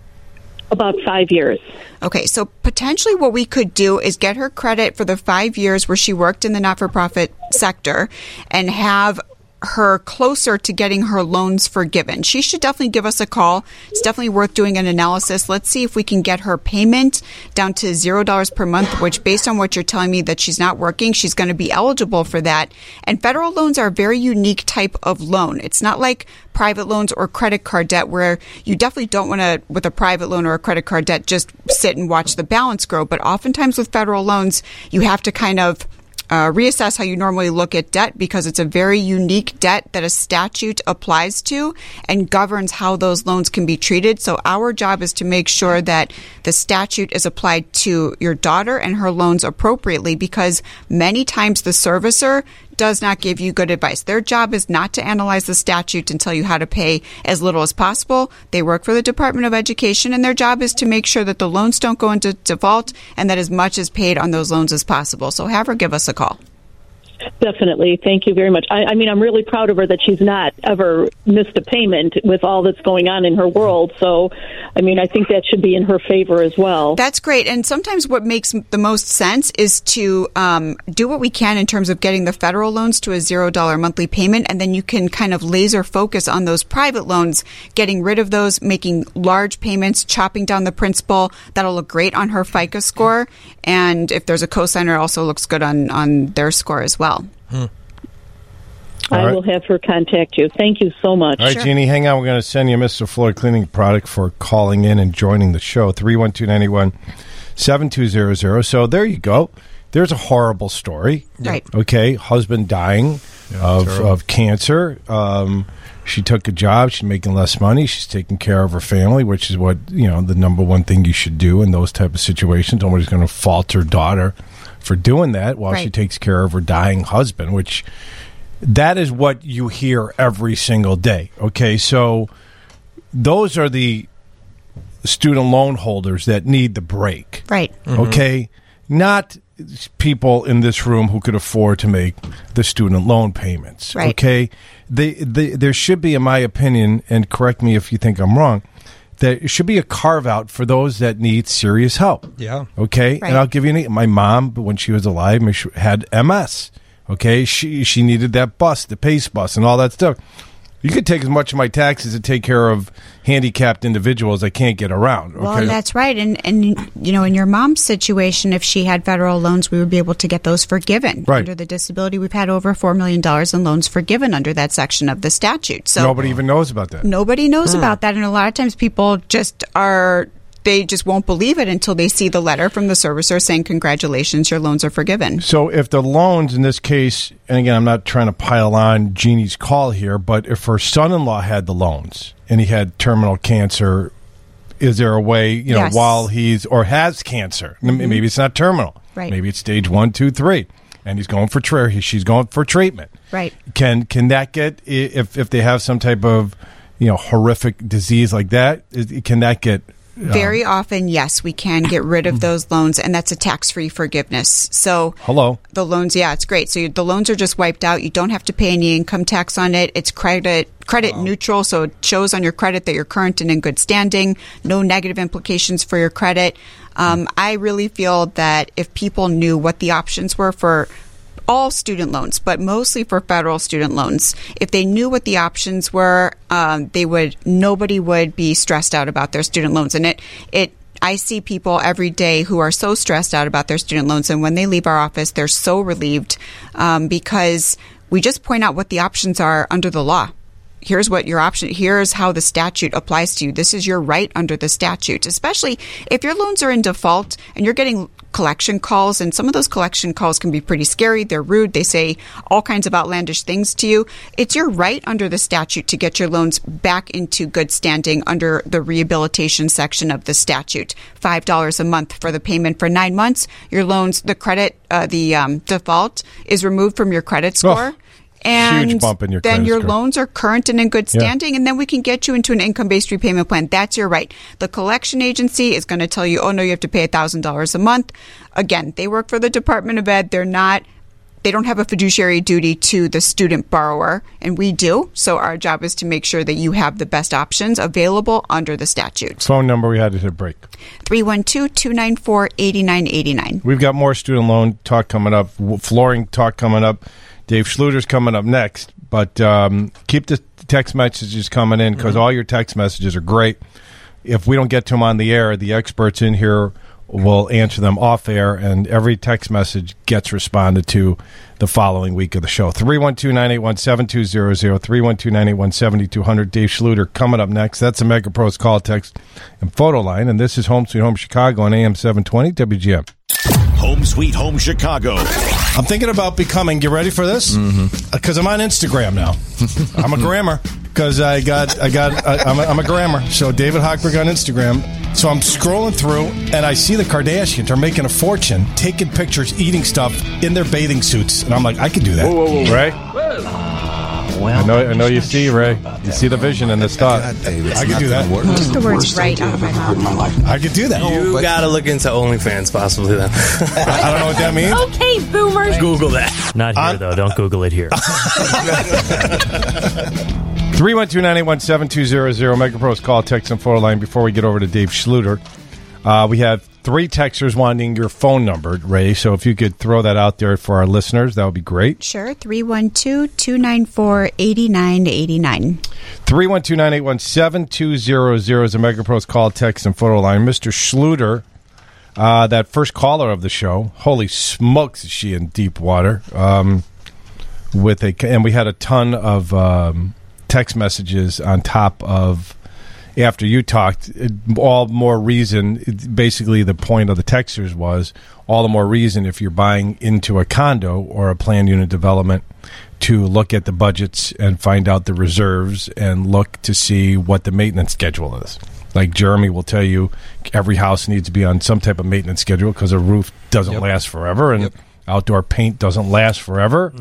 About five years. Okay, so potentially what we could do is get her credit for the five years where she worked in the not-for-profit sector and have her closer to getting her loans forgiven. She should definitely give us a call. It's definitely worth doing an analysis. Let's see if we can get her payment down to zero dollars per month, which based on what you're telling me that she's not working, she's going to be eligible for that. And federal loans are a very unique type of loan. It's not like private loans or credit card debt where you definitely don't want to, with a private loan or a credit card debt, just sit and watch the balance grow. But oftentimes with federal loans, you have to kind of Uh, reassess how you normally look at debt because it's a very unique debt that a statute applies to and governs how those loans can be treated. So our job is to make sure that the statute is applied to your daughter and her loans appropriately because many times the servicer does not give you good advice. Their job is not to analyze the statute and tell you how to pay as little as possible. They work for the Department of Education, and their job is to make sure that the loans don't go into default and that as much is paid on those loans as possible. So have her give us a call. Definitely. Thank you very much. I, I mean, I'm really proud of her that she's not ever missed a payment with all that's going on in her world. So, I mean, I think that should be in her favor as well. That's great. And sometimes what makes the most sense is to um, do what we can in terms of getting the federal loans to a zero dollar monthly payment. And then you can kind of laser focus on those private loans, getting rid of those, making large payments, chopping down the principal. That'll look great on her FICO score. And if there's a cosigner, it also looks good on, on their score as well. Hmm. I right. will have her contact you. Thank you so much. All right, sure. Jeannie, hang on. We're going to send you a Mister Floyd cleaning product for calling in and joining the show. three one two, nine one, seven two zero zero. So there you go. There's a horrible story. Right. Okay. Husband dying Yeah, of, terrible. of cancer. Um, she took a job. She's making less money. She's taking care of her family, which is what, you know, the number one thing you should do in those type of situations. Nobody's going to fault her daughter for doing that while Right. she takes care of her dying husband, which that is what you hear every single day. Okay, so those are the student loan holders that need the break. Right. Mm-hmm. Okay, not people in this room who could afford to make the student loan payments. Right. Okay, they, they, there should be, in my opinion, and correct me if you think I'm wrong, there should be a carve out for those that need serious help. Yeah. Okay, Right. and I'll give you an, my mom, when she was alive, had M S. Okay, she she needed that bus, the PACE bus, and all that stuff. You could take as much of my taxes to take care of handicapped individuals that can't get around. Okay? Well, that's right. And, and, you know, in your mom's situation, if she had federal loans, we would be able to get those forgiven. Right. Under the disability, we've had over four million dollars in loans forgiven under that section of the statute. So nobody even knows about that. Nobody knows about that. And a lot of times people just are... They just won't believe it until they see the letter from the servicer saying, congratulations, your loans are forgiven. So if the loans in this case, and again, I'm not trying to pile on Jeannie's call here, but if her son-in-law had the loans and he had terminal cancer, is there a way, you know, Yes. while he's, or has cancer, m Mhm. maybe it's not terminal. Right. Maybe it's stage one, two, three, and he's going for, tra- she's going for treatment. Right. Can can that get, i- if, if they have some type of, you know, horrific disease like that, is, can that get... Very often, yes, we can get rid of those loans, and that's a tax-free forgiveness. So Hello. the loans, yeah, it's great. So you, the loans are just wiped out. You don't have to pay any income tax on it. It's credit credit neutral, so it shows on your credit that you're current and in good standing. No negative implications for your credit. Um, I really feel that if people knew what the options were for all student loans, but mostly for federal student loans. If they knew what the options were, um, they would. Nobody would be stressed out about their student loans. And it, it. I see people every day who are so stressed out about their student loans, and when they leave our office, they're so relieved um, because we just point out what the options are under the law. Here's what your option, here's how the statute applies to you. This is your right under the statute, especially if your loans are in default and you're getting collection calls, and some of those collection calls can be pretty scary. They're rude. They say all kinds of outlandish things to you. It's your right under the statute to get your loans back into good standing under the rehabilitation section of the statute. five dollars a month for the payment for nine months. Your loans, the credit, uh, the um, default is removed from your credit score. Oh. And Huge bump in your then credit your score. loans are current and in good Yeah. standing, and then we can get you into an income-based repayment plan. That's your right. The collection agency is going to tell you, oh, no, you have to pay one thousand dollars a month. Again, they work for the Department of Ed. They're not, they don't have a fiduciary duty to the student borrower, and we do. So our job is to make sure that you have the best options available under the statute. Phone number we had to hit a break. three one two, two nine four, eight nine eight nine. We've got more student loan talk coming up, w- flooring talk coming up. Dave Schluter's coming up next, but um, keep the text messages coming in because Mm-hmm. all your text messages are great. If we don't get to them on the air, the experts in here will answer them off air, and every text message gets responded to the following week of the show. three one two, nine eight one, seven two zero zero, three one two, nine eight one, seven two zero zero. Dave Schluter coming up next. That's the Mega Pros call, text, and photo line, and this is Home Sweet Home Chicago on A M seven twenty W G M. Home Sweet Home Chicago. I'm thinking about becoming, get ready for this? Because I'm on Instagram now. I'm a grammar because I got, I got, I, I'm, a, I'm a grammar. So David Hochberg on Instagram. So I'm scrolling through and I see the Kardashians are making a fortune taking pictures, eating stuff in their bathing suits. And I'm like, I could do that. Whoa, whoa, whoa. Right? Well, I know, I know you see, Ray. You see the vision in this thought. I could do that. Just the words right out of my mouth. I could do that. You gotta look into OnlyFans possibly then. I don't know what that means. Okay, boomers. Google that. Not here, though. Don't Google it here. three one two, nine eight one, seven two zero zero. MegaPros call, text, and photo line. Before we get over to Dave Schluter, uh, we have three texters wanting your phone number, Ray. So if you could throw that out there for our listeners, that would be great. Sure, three one two, two nine four, eight nine eight nine. three one two, nine eight one, seven two zero zero is a MegaPros call, text, and photo line. Mister Schluter, uh, that first caller of the show, holy smokes, is she in deep water. Um, with a, and we had a ton of um, text messages on top of after you talked, it, all more reason, it, basically the point of the texters was all the more reason if you're buying into a condo or a planned unit development to look at the budgets and find out the reserves and look to see what the maintenance schedule is. Like Jeremy will tell you, every house needs to be on some type of maintenance schedule because a roof doesn't Yep. last forever and Yep. outdoor paint doesn't last forever. Nope.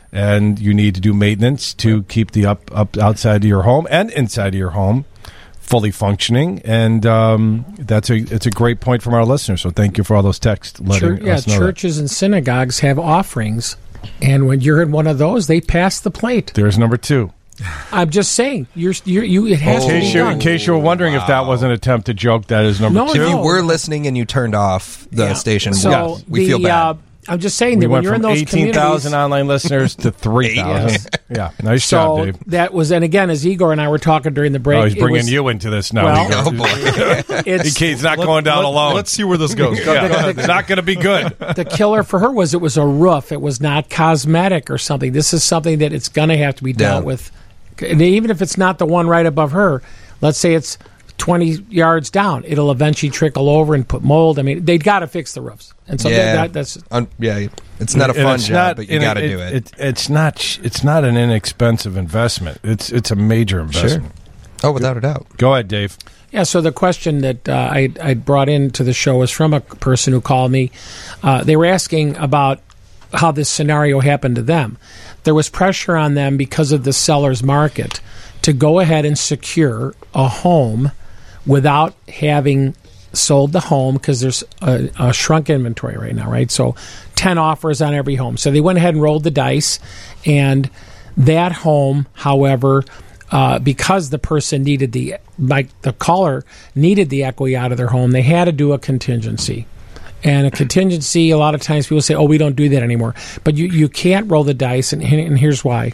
and you need to do maintenance to keep the up, up outside of your home and inside of your home fully functioning. And um, that's a it's a great point from our listeners. So thank you for all those texts letting Church, yeah, us know churches and synagogues have offerings, and when you're in one of those, they pass the plate. that. There's number two. I'm just saying, you're, you're, you it has in, to case be you, done. in case you were wondering if that was an attempted joke, that is number No, two. If you no. were listening and you turned off the Yeah. station, So we the, feel bad. Uh, I'm just saying We that when went you're in from those eighteen thousand communities, online listeners to three thousand. Yeah, nice so job, Dave. that was, and again, as Igor and I were talking during the break, Oh, he's it bringing was- you into this now. Well, Igor. Oh, boy. it's, He's not going down let- alone. let's see where this goes. Yeah, it's not going to be good. the killer for her was it was a roof. It was not cosmetic or something. This is something that it's going to have to be dealt Yeah. with. And even if it's not the one right above her, let's say it's twenty yards down, it'll eventually trickle over and put mold. I mean, they got to fix the roofs. And so yeah, that, that's Un- yeah, it's not a And fun it's job, not- but you and got to do it. it. It's not. sh- It's not an inexpensive investment. It's it's a major investment. Oh, without a doubt. Go ahead, Dave. Yeah, so the question that uh, I, I brought into the show was from a person who called me. Uh, they were asking about how this scenario happened to them. There was pressure on them because of the seller's market to go ahead and secure a home without having sold the home because there's a, a shrunk inventory right now, right? So ten offers on every home. So they went ahead and rolled the dice, and that home, however, uh, because the person needed the, like the caller needed the equity out of their home, they had to do a contingency. And a contingency, a lot of times people say, oh, we don't do that anymore. But you, you can't roll the dice, and, and here's why.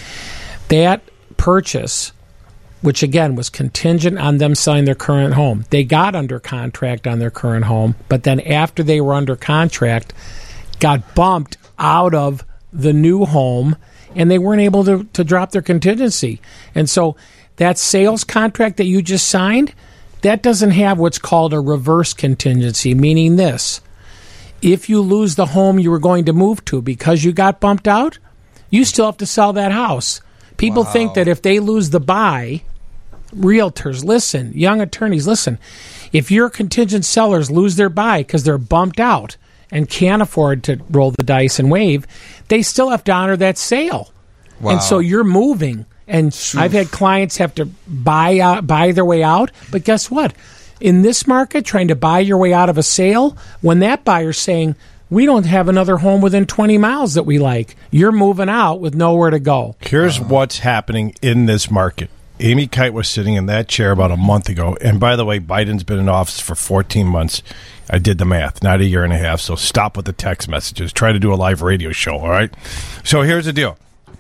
That purchase, which again was contingent on them selling their current home, they got under contract on their current home, but then after they were under contract, got bumped out of the new home, and they weren't able to, to drop their contingency. And so that sales contract that you just signed, that doesn't have what's called a reverse contingency, meaning this. If you lose the home you were going to move to because you got bumped out, you still have to sell that house. People Wow. think that if they lose the buy, realtors, listen, young attorneys, listen. If your contingent sellers lose their buy because they're bumped out and can't afford to roll the dice and waive, they still have to honor that sale. Wow. And so you're moving. And I've had clients have to buy out, buy their way out. But guess what? In this market, trying to buy your way out of a sale, when that buyer's saying, we don't have another home within twenty miles that we like, you're moving out with nowhere to go. Here's what's happening in this market. Amy Kite was sitting in that chair about a month ago. And by the way, Biden's been in office for fourteen months. I did the math, not a year and a half. So stop with the text messages. Try to do a live radio show, all right? So here's the deal.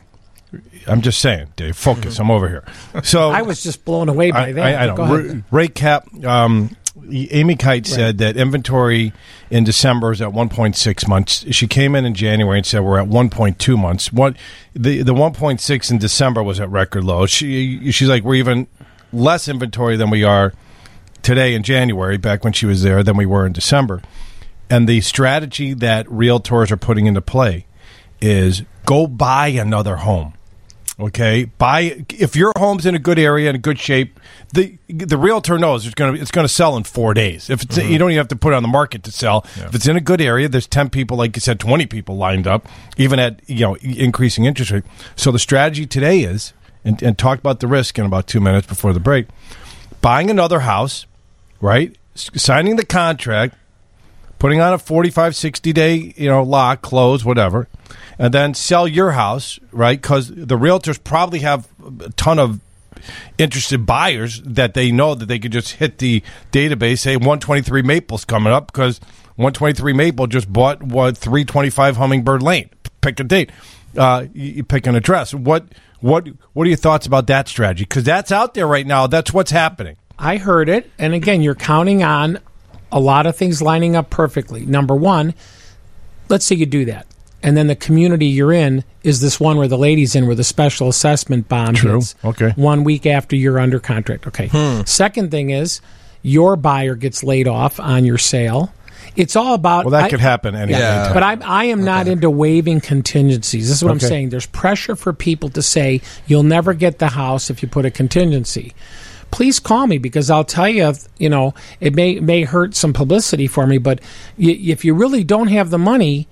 I'm just saying, Dave, focus. I'm over here. So I was just blown away by I, that. I, I know. Go ahead. Ray, Ray Cap, um, Amy Kite said that inventory in December is at one point six months. She came in in January and said we're at one point two months. What the the one point six in December was at record low. She she's like we're even less inventory than we are today in January, back when she was there, than we were in December. And the strategy that realtors are putting into play is go buy another home. Okay, buy if your home's in a good area in a good shape. The the realtor knows it's going to it's going to sell in four days. If it's Mm-hmm. you don't even have to put it on the market to sell. Yeah. If it's in a good area, there's ten people, like you said, twenty people lined up, even at you know increasing interest rate. So the strategy today is, and, and talk about the risk in about two minutes before the break, buying another house, right? S- signing the contract, putting on a forty-five, sixty day you know lock, close, whatever. And then sell your house, right? Because the realtors probably have a ton of interested buyers that they know that they could just hit the database, say one twenty-three Maple's coming up because one twenty-three Maple just bought what three twenty-five Hummingbird Lane. Pick a date. Uh, you, you pick an address. What what what are your thoughts about that strategy? Because that's out there right now. That's what's happening. I heard it. And again, you're counting on a lot of things lining up perfectly. Number one, let's say you do that. And then the community you're in is this one where the lady's in, where the special assessment bomb True. hits. Okay. One week after you're under contract. Okay. Hmm. Second thing is your buyer gets laid off on your sale. It's all about. Well, that I- could happen any Yeah. anytime. But I, I am not into waiving contingencies. This is what I'm Okay. saying. There's pressure for people to say you'll never get the house if you put a contingency. Please call me because I'll tell you, you know, it may may hurt some publicity for me, but y- if you really don't have the money,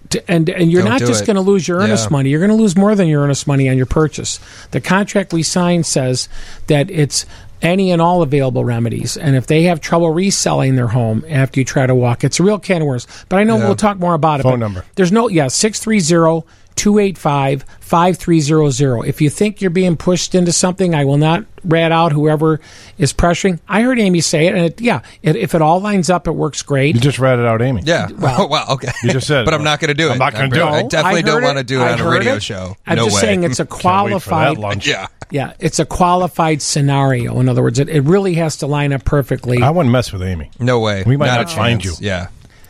To, and and you're Don't not do just it. going to lose your earnest Yeah. money. You're going to lose more than your earnest money on your purchase. The contract we signed says that it's any and all available remedies. And if they have trouble reselling their home after you try to walk, it's a real can of worms. But I know Yeah. we'll talk more about it. Phone but number. There's no, yeah, six three zero, two eight five, five three zero zero. If you think you're being pushed into something, I will not rat out whoever is pressuring. I heard Amy say it, and it, yeah, it, if it all lines up, it works great. You just ratted out Amy. Yeah. Well- wow. Okay. You just said it. But I'm not going to do it. I'm not gonna do it. I No, definitely I don't heard want to it. do it I on a heard radio it. show. I'm no just way. saying it's a Can't wait for that qualified. lunch. Yeah. Yeah, it's a qualified scenario. In other words, it, it really has to line up perfectly. I wouldn't mess with Amy. No way. We might Not not, a find you. chance. Yeah.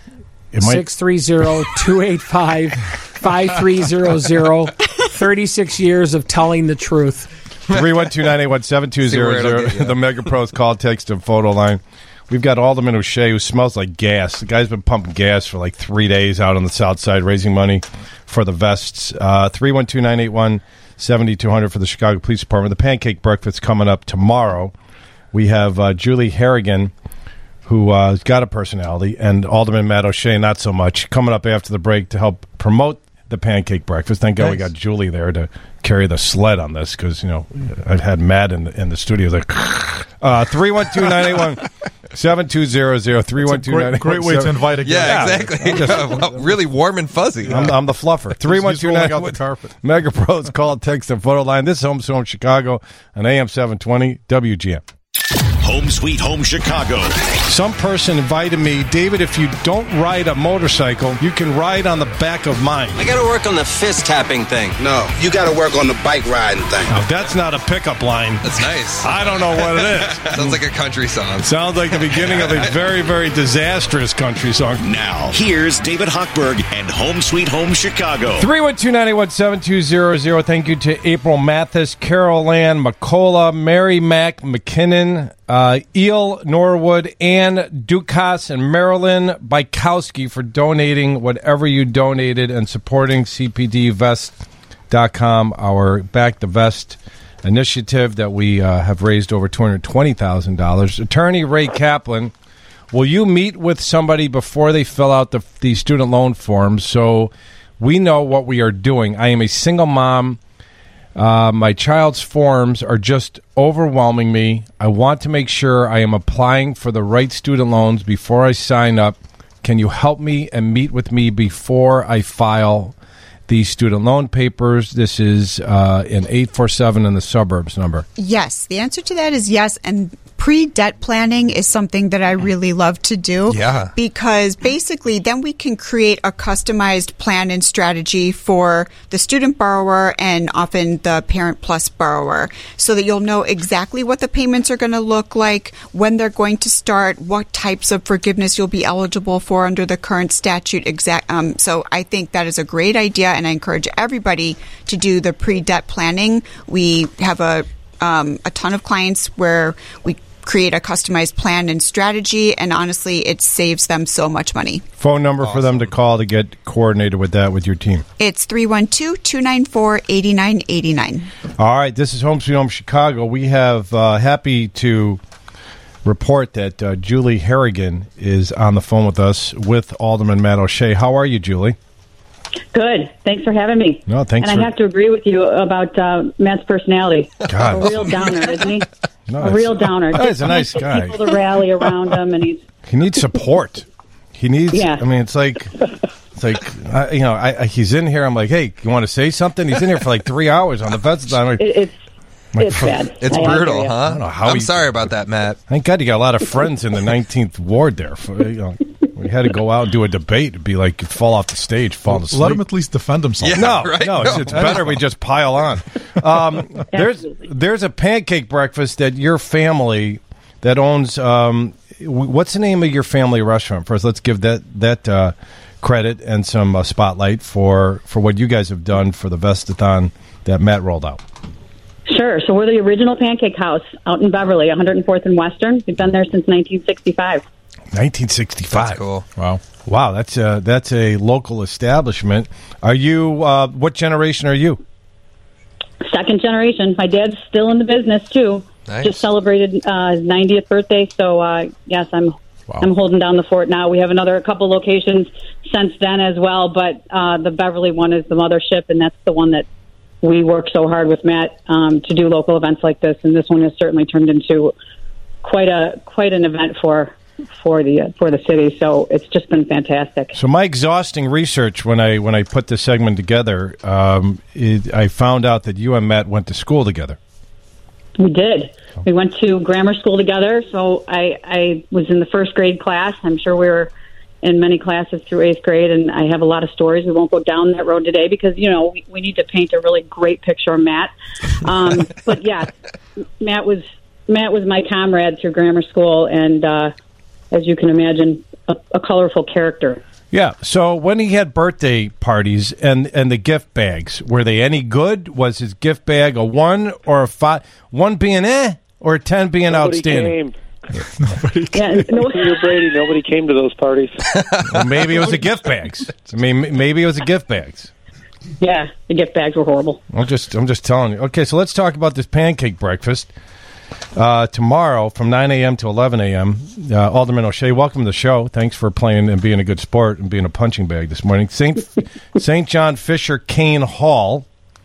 It might. six three zero, two eight five, five three zero zero. thirty-six years of telling the truth. three one two, nine eight one, seven two See where zero it'll zero. get you. The Mega Pros call, text, and photo line. We've got Alderman O'Shea, who smells like gas. The guy's been pumping gas for like three days out on the south side, raising money for the vests. Uh, three one two, nine eight one, seven two zero zero for the Chicago Police Department. The Pancake Breakfast coming up tomorrow. We have uh, Julie Harrigan, who uh, has got a personality, and Alderman Matt O'Shea, not so much, coming up after the break to help promote the Pancake Breakfast. Thank God we got Julie there to carry the sled on this, because, you know, I've had Matt in the, in the studio. Like, uh, three one two, nine eight one, seven two zero zero, three one two, nine eight one, Great way to invite a guest. Yeah, exactly. I'm just- Well, really warm and fuzzy. I'm, I'm the fluffer. three one two, nine eight rolling out one, the carpet. Mega Pros, call, text, and photo line. This is Home Sweet Home Chicago on A M seven twenty W G M. Home Sweet Home Chicago. Some person invited me, David, if you don't ride a motorcycle, you can ride on the back of mine. I got to work on the fist tapping thing. No, you got to work on the bike riding thing. Now, that's not a pickup line. That's nice. I don't know what it is. Sounds like a country song. Sounds like the beginning of a very, very disastrous country song. Now, here's David Hochberg and Home Sweet Home Chicago. three one two, nine eight one, seven two zero zero. Thank you to April Mathis, Carol Ann McCullough, Mary Mack McKinnon, uh, Eel Norwood, Ann Dukas, and Marilyn Bykowski for donating whatever you donated and supporting C P D vest dot com, our Back the Vest initiative that we uh, have raised over two hundred twenty thousand dollars. Attorney Ray Kaplan, will you meet with somebody before they fill out the, the student loan forms so we know what we are doing? I am a single mom. Uh, my child's forms are just overwhelming me. I want to make sure I am applying for the right student loans before I sign up. Can you help me and meet with me before I file these student loan papers? This is uh, an eight four seven in the suburbs number. Yes, the answer to that is yes. And pre-debt planning is something that I really love to do. Yeah. Because basically then we can create a customized plan and strategy for the student borrower and often the parent plus borrower, so that you'll know exactly what the payments are going to look like, when they're going to start, what types of forgiveness you'll be eligible for under the current statute. Exact. Um, so I think that is a great idea, and I encourage everybody to do the pre-debt planning. We have a um, a ton of clients where we create a customized plan and strategy, and honestly, it saves them so much money. Phone number for them to call to get coordinated with that with your team. It's three one two, two nine four, eight nine eight nine. All right, this is Home Sweet Home Chicago. We have uh, happy to report that uh, Julie Harrigan is on the phone with us with Alderman Matt O'Shea. How are you, Julie? Good. Thanks for having me. No, thanks. And for... I have to agree with you about uh, Matt's personality. God. A real downer, isn't he? No, a real downer. Oh, he's a nice guy. People to rally around him, and he's He needs support. He needs. Yeah. I mean, it's like, it's like I, you know, I, I, he's in here. I'm like, hey, you want to say something? He's in here for like three hours on the fence. I'm like, it, it's like, it's bad. It's I brutal, hear you. huh? I don't know how I'm he- sorry about that, Matt. Thank God you got a lot of friends in the nineteenth ward there. For, you know, we had to go out and do a debate. It'd be like you fall off the stage, fall asleep. Let him at least defend himself. Yeah, No, right? no, it's, No. it's better we just pile on. Um, there's there's a pancake breakfast that your family that owns. Um, w- what's the name of your family restaurant? First, let's give that that uh, credit and some uh, spotlight for for what you guys have done for the Vestathon that Matt rolled out. Sure. So we're the original Pancake House out in Beverly, one hundred fourth and Western. We've been there since nineteen sixty-five. nineteen sixty-five. That's cool. Wow. Wow, that's a, that's a local establishment. Are you, uh, what generation are you? Second generation. My dad's still in the business, too. Nice. Just celebrated uh, his ninetieth birthday. So, uh, yes, I'm Wow. I'm holding down the fort now. We have another couple locations since then as well, but uh, the Beverly one is the mothership, and that's the one that we work so hard with Matt um, to do local events like this, and this one has certainly turned into quite a quite an event for for the uh, for the city. So it's just been fantastic. So my exhausting research when I when I put this segment together, um, it, I found out that you and Matt went to school together. We did. We went to grammar school together. So I, I was in the first grade class. I'm sure we were in many classes through eighth grade, and I have a lot of stories. We won't go down that road today because, you know, we, we need to paint a really great picture of Matt. Um, but, yeah, Matt was Matt was my comrade through grammar school, and uh, as you can imagine, a, a colorful character. Yeah. So when he had birthday parties and, and the gift bags, were they any good? Was his gift bag a one or a five? One being eh, or ten being Nobody outstanding? Came. Nobody came. Yeah, no. Peter Brady, nobody came to those parties. Well, maybe it was the gift bags. I mean, maybe it was the gift bags. Yeah, the gift bags were horrible. I'm just, I'm just telling you. Okay, so let's talk about this pancake breakfast. Uh, tomorrow from nine a.m. to eleven a.m. Uh, Alderman O'Shea, welcome to the show. Thanks for playing and being a good sport and being a punching bag this morning. Saint Saint John Fisher Kane Hall.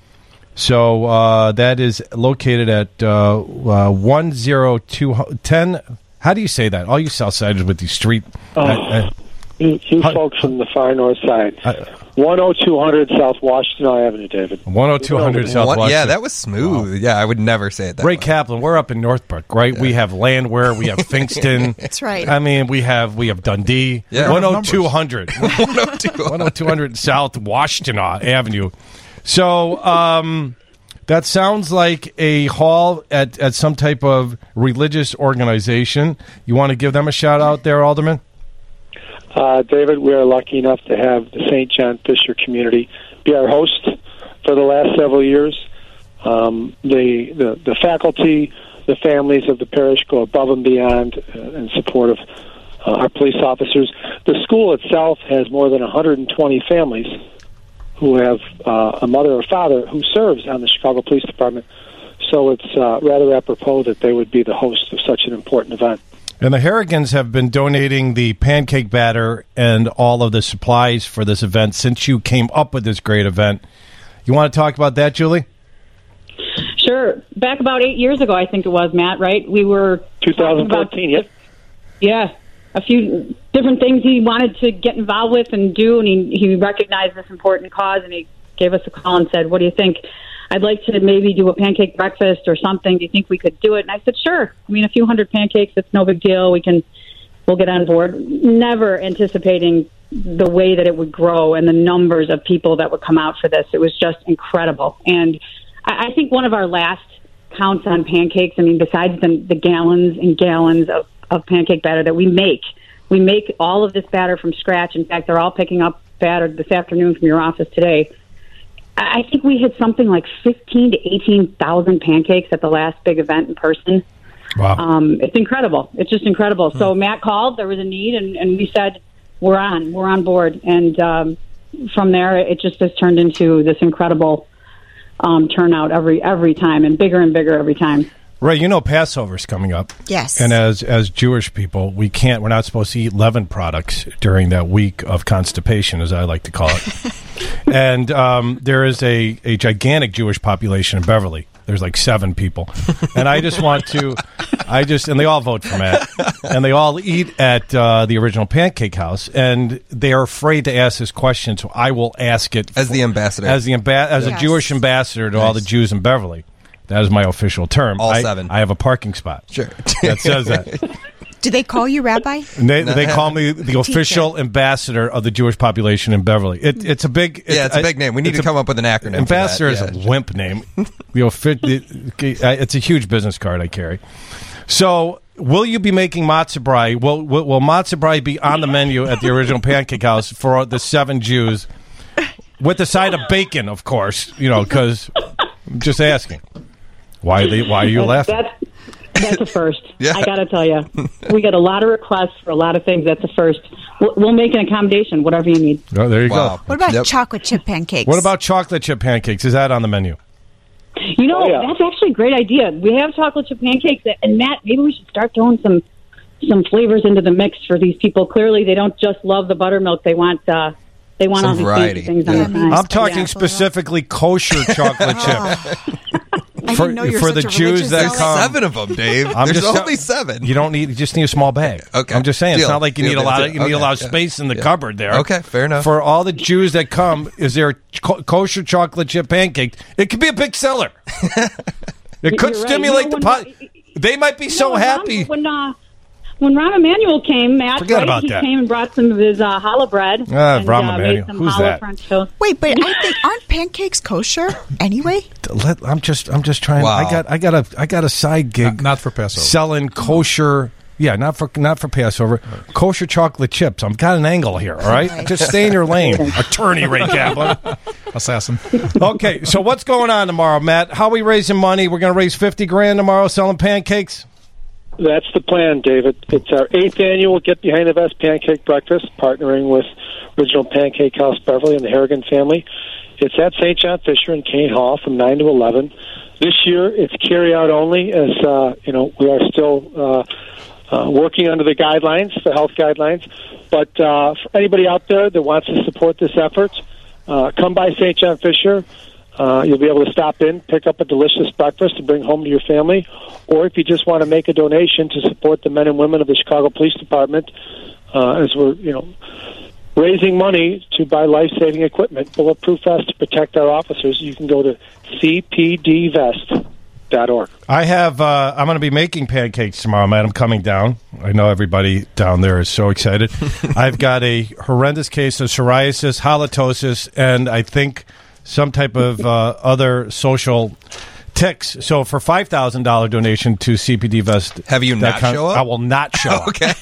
So uh, that is located at uh, uh, one oh two ten. How do you say that? All you Southsiders with the street. Oh, uh, uh, you you folks from the far north side. Uh, one oh two hundred South Washington Avenue, David. one oh two hundred South One- Washington. Yeah, that was smooth. Yeah, I would never say it that Ray way. Kaplan, we're up in Northbrook, right? We have Landwehr, we have Fingston. That's right. I mean, we have we have Dundee. Yeah. one oh two hundred. one oh two hundred South Washington Avenue. So um, that sounds like a hall at, at some type of religious organization. You want to give them a shout out there, Alderman? Uh, David, we are lucky enough to have the Saint John Fisher community be our host for the last several years. Um, the, the the faculty, the families of the parish go above and beyond uh, in support of uh, our police officers. The school itself has more than one hundred twenty families who have uh, a mother or father who serves on the Chicago Police Department. So it's uh, rather apropos that they would be the host of such an important event. And the Harrigans have been donating the pancake batter and all of the supplies for this event since you came up with this great event. You want to talk about that, Julie? Sure. Back about eight years ago, I think it was, Matt, right? We were twenty fourteen, yep. Yeah. A few different things he wanted to get involved with and do, and he, he recognized this important cause, and he gave us a call and said, what do you think? I'd like to maybe do a pancake breakfast or something. Do you think we could do it? And I said, sure. I mean, a few hundred pancakes, it's no big deal. We can, we'll get on board. Never anticipating the way that it would grow and the numbers of people that would come out for this. It was just incredible. And I, I think one of our last counts on pancakes, I mean, besides the, the gallons and gallons of, of pancake batter that we make, we make all of this batter from scratch. In fact, they're all picking up batter this afternoon from your office today. I think we hit something like fifteen to eighteen thousand pancakes at the last big event in person. Wow. Um, it's incredible. It's just incredible. Hmm. So Matt called, there was a need, and, and we said, we're on, we're on board. And um, from there, it just has turned into this incredible um, turnout every every time, and bigger and bigger every time. Ray, you know Passover's coming up. Yes. And as as Jewish people, we can't, we're not supposed to eat leaven products during that week of constipation, as I like to call it. And um, there is a, a gigantic Jewish population in Beverly. There's like seven people. And I just want to, I just, and they all vote for Matt. And they all eat at uh, the original Pancake House. And they are afraid to ask this question, so I will ask it. As the ambassador. As, the amba- as yes. a Jewish ambassador to nice. all the Jews in Beverly. That is my official term. All I, seven. I have a parking spot. Sure. That says that. Do they call you Rabbi? And they they call me the official ambassador of the Jewish population in Beverly. It, it's a big... It, yeah, it's a big name. We need to come up with an acronym. Ambassador for that. is yeah. a limp name. It's a huge business card I carry. So, will you be making matzo brie? Will, will, will matzo brie be on the menu at the original Pancake House for the seven Jews? With the side of bacon, of course. You know, because... I'm just asking. Why are, they, why are you laughing? That's, that's a first. Yeah. I got to tell you. We get a lot of requests for a lot of things. That's a first. We'll, we'll make an accommodation, whatever you need. Oh, there you wow. go. What about yep. chocolate chip pancakes? What about chocolate chip pancakes? Is that on the menu? You know, oh, yeah. that's actually a great idea. We have chocolate chip pancakes. And, Matt, maybe we should start throwing some some flavors into the mix for these people. Clearly, they don't just love the buttermilk; they want uh, they want Some all these variety. fancy things Yeah. on the side. I'm talking Yeah. specifically kosher chocolate chip. I For, didn't know you were for such the a Jews religious that zealot. come, Seven of them, Dave. I'm There's just only seven. You don't need. You just need a small bag. Okay. I'm just saying. Deal. It's not like you Deal, need a deal, lot. deal. Of, you need a Okay. lot of space in the Yeah. cupboard there. Okay, fair enough. For all the Jews that come, is there co- kosher chocolate chip pancake? It could be a big seller. It could You're right. stimulate You know, the pot. They might be so No, happy. Ron, when uh, when Rahm Emanuel came, Matt, Forget right, about he that. came and brought some of his uh, challah bread. Ah, and, Rahm uh, Emanuel. made some Who's challah that? French toast. Wait, but I think aren't pancakes kosher anyway? Let, I'm just. I'm just trying. Wow. I got. I got a. I got a side gig. Not, not for Passover. Selling kosher. Yeah, not for not for Passover. Kosher chocolate chips. I've got an angle here. All right, Right. just stay in your lane, attorney Ray Kaplan. Assassin. Okay, so what's going on tomorrow, Matt? How are we raising money? We're going to raise fifty grand tomorrow selling pancakes. That's the plan, David. It's our eighth annual Get Behind the Vest Pancake Breakfast, partnering with Original Pancake House Beverly and the Harrigan family. It's at Saint John Fisher in Kane Hall from nine to eleven. This year, it's carry-out only, as uh, you know, we are still uh, uh, working under the guidelines, the health guidelines. But uh, for anybody out there that wants to support this effort, uh, come by Saint John Fisher. Uh, you'll be able to stop in, pick up a delicious breakfast to bring home to your family, or if you just want to make a donation to support the men and women of the Chicago Police Department, uh, as we're, you know, raising money to buy life-saving equipment, bulletproof vests to protect our officers, you can go to c p d vest dot org. I have. Uh, I'm going to be making pancakes tomorrow, Matt. I'm coming down. I know everybody down there is so excited. I've got a horrendous case of psoriasis, halitosis, and I think some type of uh, other social ticks. So for five thousand dollars donation to C P D Vest. Have you not show up? I will not show up. Okay.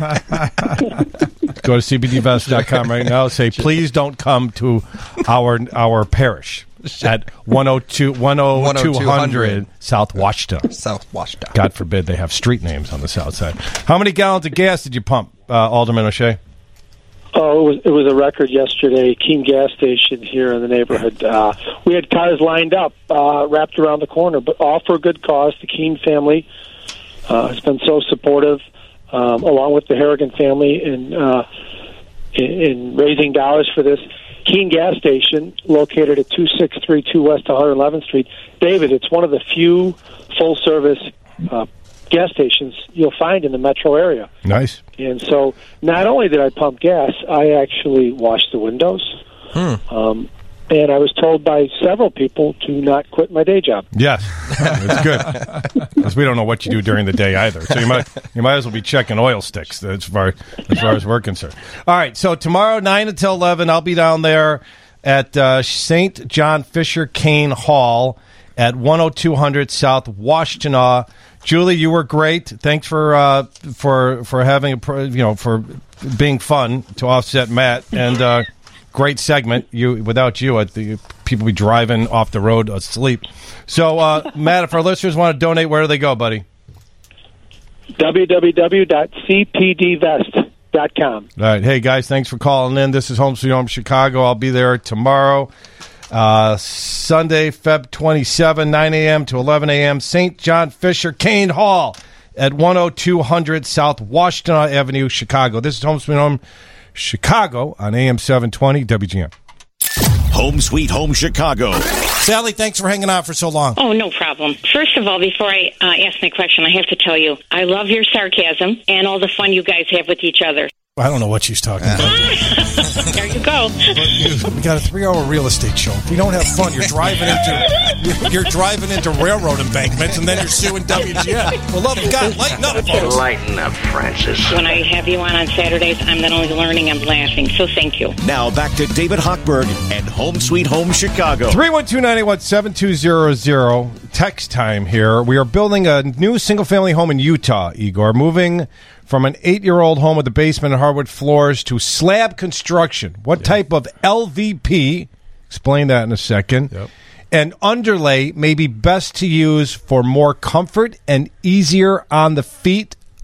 Go to c p d vest dot com right now. Say, please don't come to our our parish at one oh two hundred South Washington. South Washington. God forbid they have street names on the south side. How many gallons of gas did you pump, uh, Alderman O'Shea? Oh, it was it was a record yesterday. Keene gas station here in the neighborhood. Uh, we had cars lined up, uh, wrapped around the corner, but all for a good cause. The Keene family uh, has been so supportive, um, along with the Harrigan family, in, uh, in in raising dollars for this. Keene gas station, located at two six three two West one eleventh Street. David, it's one of the few full service uh, gas stations you'll find in the metro area. Nice. And so not only did I pump gas, I actually washed the windows. Hmm. Um, and I was told by several people to not quit my day job. Yes, it's good because we don't know what you do during the day either. So you might you might as well be checking oil sticks as far as far as we're concerned. All right, so tomorrow nine until eleven, I'll be down there at uh, Saint John Fisher Kane Hall at one oh two hundred South Washtenaw. Julie, you were great. Thanks for uh, for for having a pro- you know for being fun to offset Matt, and uh, great segment. You without you, uh, the people be driving off the road asleep. So uh, Matt, if our listeners want to donate, where do they go, buddy? w w w dot c p d vest dot com. All right, hey guys, thanks for calling in. This is Home Sweet Home Chicago. I'll be there tomorrow. Uh, Sunday, February twenty-seventh, nine a.m. to eleven a.m., Saint John Fisher Kane Hall at one oh two hundred South Washtenaw Avenue, Chicago. This is Home Sweet Home Chicago on A M seven twenty W G N. Home Sweet Home Chicago. Sally, thanks for hanging out for so long. Oh, no problem. First of all, before I uh, ask my question, I have to tell you, I love your sarcasm and all the fun you guys have with each other. I don't know what she's talking about. There you go. We got a three-hour real estate show. If we don't have fun, you're driving into you're driving into railroad embankments, and then you're suing W G N. For love of God, lighten up, folks. Lighten up, Francis. When I have you on on Saturdays, I'm not only learning, I'm laughing. So thank you. Now back to David Hochberg and Home Sweet Home Chicago. three one two, nine eight one, seven two zero zero. Text time here. We are building a new single-family home in Utah, Igor. Moving from an eight-year-old home with a basement and hardwood floors to slab construction. What yeah. type of L V P, explain that in a second, yep. and underlay may be best to use for more comfort and easier on the feet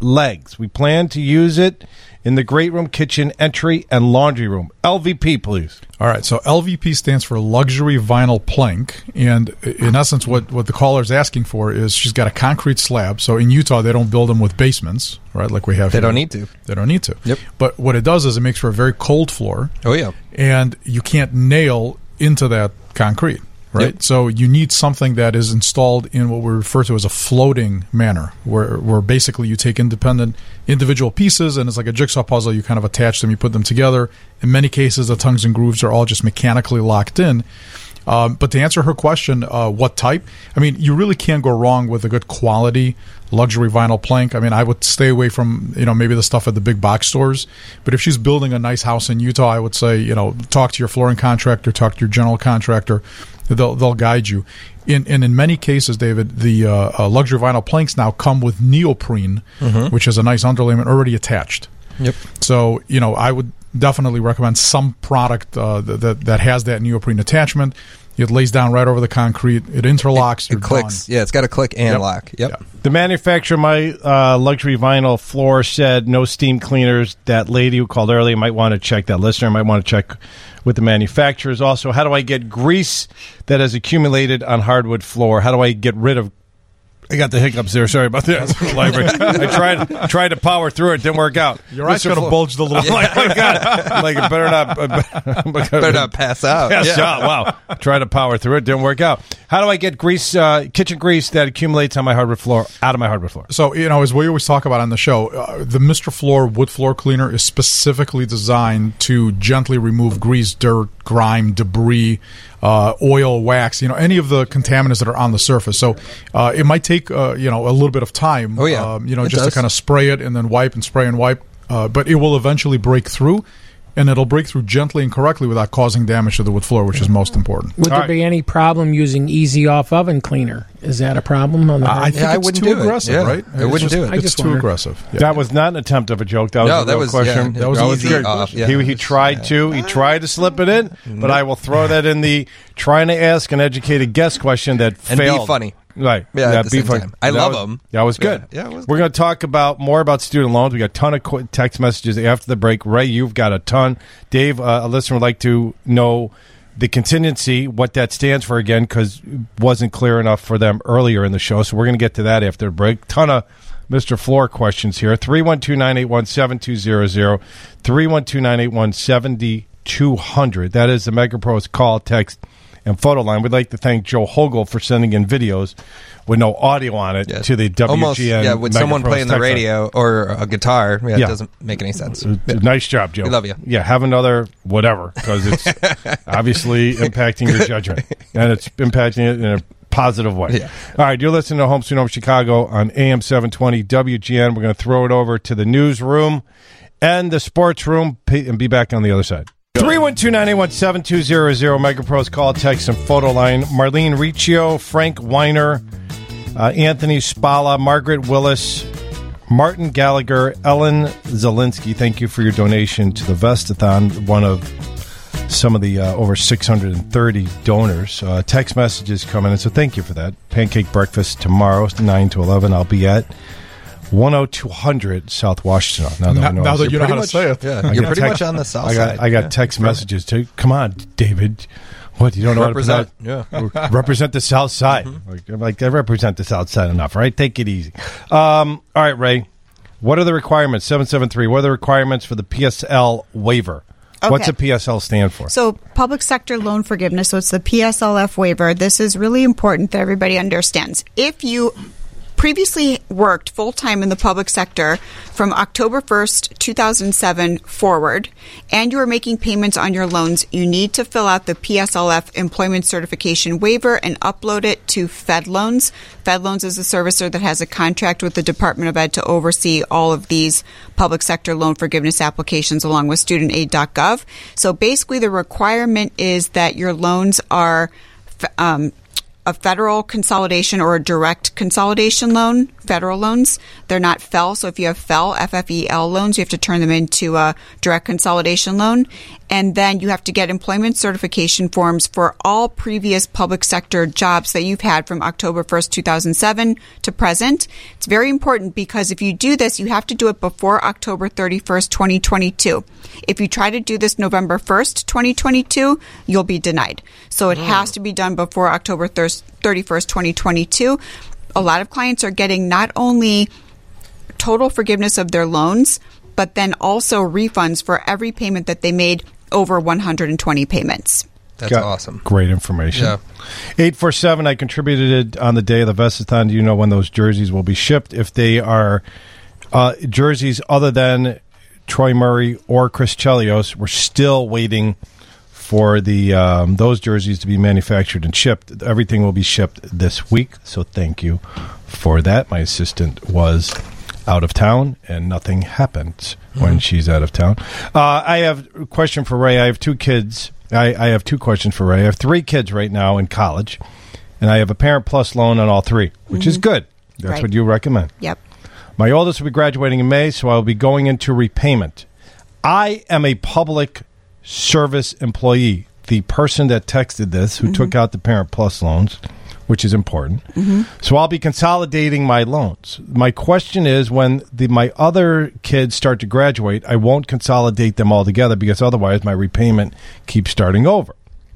legs. We plan to use it in the great room, kitchen, entry, and laundry room. L V P, please. All right, so L V P stands for Luxury Vinyl Plank, and in essence what, what the caller is asking for is she's got a concrete slab. So in Utah, they don't build them with basements, right, like we have They here. don't need to. They don't need to. Yep. But what it does is it makes for a very cold floor. Oh, yeah. And you can't nail into that concrete. Right, Yep. so you need something that is installed in what we refer to as a floating manner, where where basically you take independent individual pieces and it's like a jigsaw puzzle. You kind of attach them, you put them together. In many cases, the tongues and grooves are all just mechanically locked in. Um, but to answer her question, uh, what type? I mean, you really can't go wrong with a good quality luxury vinyl plank. I mean, I would stay away from, you know, maybe the stuff at the big box stores. But if she's building a nice house in Utah, I would say, you know, talk to your flooring contractor, talk to your general contractor. They'll they'll guide you. In and in many cases, David, the uh, uh, luxury vinyl planks now come with neoprene, Mhm. which is a nice underlayment already attached. Yep. So, you know, I would definitely recommend some product uh, that, that that has that neoprene attachment. It lays down right over the concrete. It interlocks. It, it clicks. Done. Yeah, it's got a click and Yep. lock. Yep. Yeah. The manufacturer of my uh, luxury vinyl floor said no steam cleaners. That lady who called earlier might want to check, that listener might want to check with the manufacturers. Also, how do I get grease that has accumulated on hardwood floor? How do I get rid of... I got the hiccups there. Sorry about that. I tried tried to power through it. Didn't work out. Your eyes kind of bulged a little. I'm like, oh, God. I'm like, better not... Uh, Better not pass out. Pass Yeah. out. Wow. Tried to power through it. Didn't work out. How do I get grease, uh, kitchen grease that accumulates on my hardwood floor out of my hardwood floor? So, you know, as we always talk about on the show, uh, the Mister Floor wood floor cleaner is specifically designed to gently remove grease, dirt, grime, debris, uh, oil, wax, you know, any of the contaminants that are on the surface. So uh, it might take, uh, you know, a little bit of time, Oh, yeah. um, you know, It just does. to kind of spray it and then wipe and spray and wipe. Uh, but it will eventually break through. And it'll break through gently and correctly without causing damage to the wood floor, which is most important. Would there be any problem using Easy Off Oven Cleaner? Is that a problem on the I hard- think it's too aggressive, right? I wouldn't do it. I It's just too wondered. aggressive. Yeah. That was not an attempt of a joke. That was No, a that real was- question. yeah, that was easy good. off, yeah. He, he tried to. He tried to slip it in, but I will throw that in the trying to ask an educated guess question that And be failed. funny. Right. Yeah, at the be same funny. time. I That love was- them. That was good. Yeah, yeah, it was We're going to talk about more about student loans. We got a ton of qu- text messages after the break. Ray, you've got a ton. Dave, uh, a listener would like to know the contingency, what that stands for again, because it wasn't clear enough for them earlier in the show. So we're going to get to that after the break. Ton of Mister Floor questions here. three one two, nine eight one, seven two zero zero. three one two, nine eight one, seven two zero zero. That is the MegaPro's call, text, and photo line. We'd like to thank Joe Hogel for sending in videos with no audio on it to the W G N. Almost, yeah, with someone MegaPro's playing the text line. radio or a guitar, yeah, Yeah. it doesn't make any sense. Uh, Yeah. Nice job, Joe. We love you. Yeah, have another whatever, because it's obviously impacting your judgment. And it's impacting it in a positive way. Yeah. All right, you're listening to Home Sweet Home Chicago on A M seven twenty W G N. We're going to throw it over to the newsroom and the sports room and be back on the other side. three one two, nine eight one, seven two zero zero. MegaPro's call, text, and photo line. Marlene Riccio, Frank Weiner, uh, Anthony Spalla, Margaret Willis, Martin Gallagher, Ellen Zielinski. Thank you for your donation to the Vestathon, one of some of the uh, over six hundred thirty donors. Uh, text messages coming in, so thank you for that. Pancake breakfast tomorrow, nine to eleven. I'll be at one oh two hundred South Washington. Now that, Now- I know now that it's- you know pretty how to much- say it. Yeah, I you're got pretty text- much on the south I got, side. I got Yeah. text messages too. Come on, David. What, you don't know Represent, how to pronounce- represent the South Side. Like, I'm like, I represent the South Side enough, right? Take it easy. Um, all right, Ray. What are the requirements? seven seven three. What are the requirements for the P S L waiver? What's Okay. a P S L stand for? So, public sector loan forgiveness, so it's the P S L F waiver. This is really important that everybody understands. If you previously worked full-time in the public sector from October first, two thousand seven forward, and you are making payments on your loans, you need to fill out the P S L F employment certification waiver and upload it to FedLoans. FedLoans is a servicer that has a contract with the Department of Ed to oversee all of these public sector loan forgiveness applications along with student aid dot gov. So basically the requirement is that your loans are um, a federal consolidation or a direct consolidation loan federal loans. They're not F E L. So if you have F E L, F F E L loans, you have to turn them into a direct consolidation loan. And then you have to get employment certification forms for all previous public sector jobs that you've had from October first, two thousand seven to present. It's very important because if you do this, you have to do it before October thirty-first, twenty twenty-two. If you try to do this November first, twenty twenty-two, you'll be denied. So it has to be done before October thirty-first, twenty twenty-two. A lot of clients are getting not only total forgiveness of their loans, but then also refunds for every payment that they made over one hundred twenty payments. That's Got awesome. Great information. Yeah. eight four seven, I contributed it on the day of the Vestathon. Do you know when those jerseys will be shipped? If they are uh, jerseys other than Troy Murray or Chris Chelios, we're still waiting for the um, those jerseys to be manufactured and shipped. Everything will be shipped this week, so thank you for that. My assistant was out of town, and nothing happens when she's out of town. Uh, I have a question for Ray. I have two kids. I, I have two questions for Ray. I have three kids right now in college, and I have a Parent Plus loan on all three, which mm-hmm. is good. That's right. what you recommend. Yep. My oldest will be graduating in May, so I will be going into repayment. I am a public service employee. The person that texted this, who mm-hmm. took out the Parent Plus loans, which is important. Mm-hmm. So I'll be consolidating my loans. My question is, when the, my other kids start to graduate, I won't consolidate them all together because otherwise my repayment keeps starting over.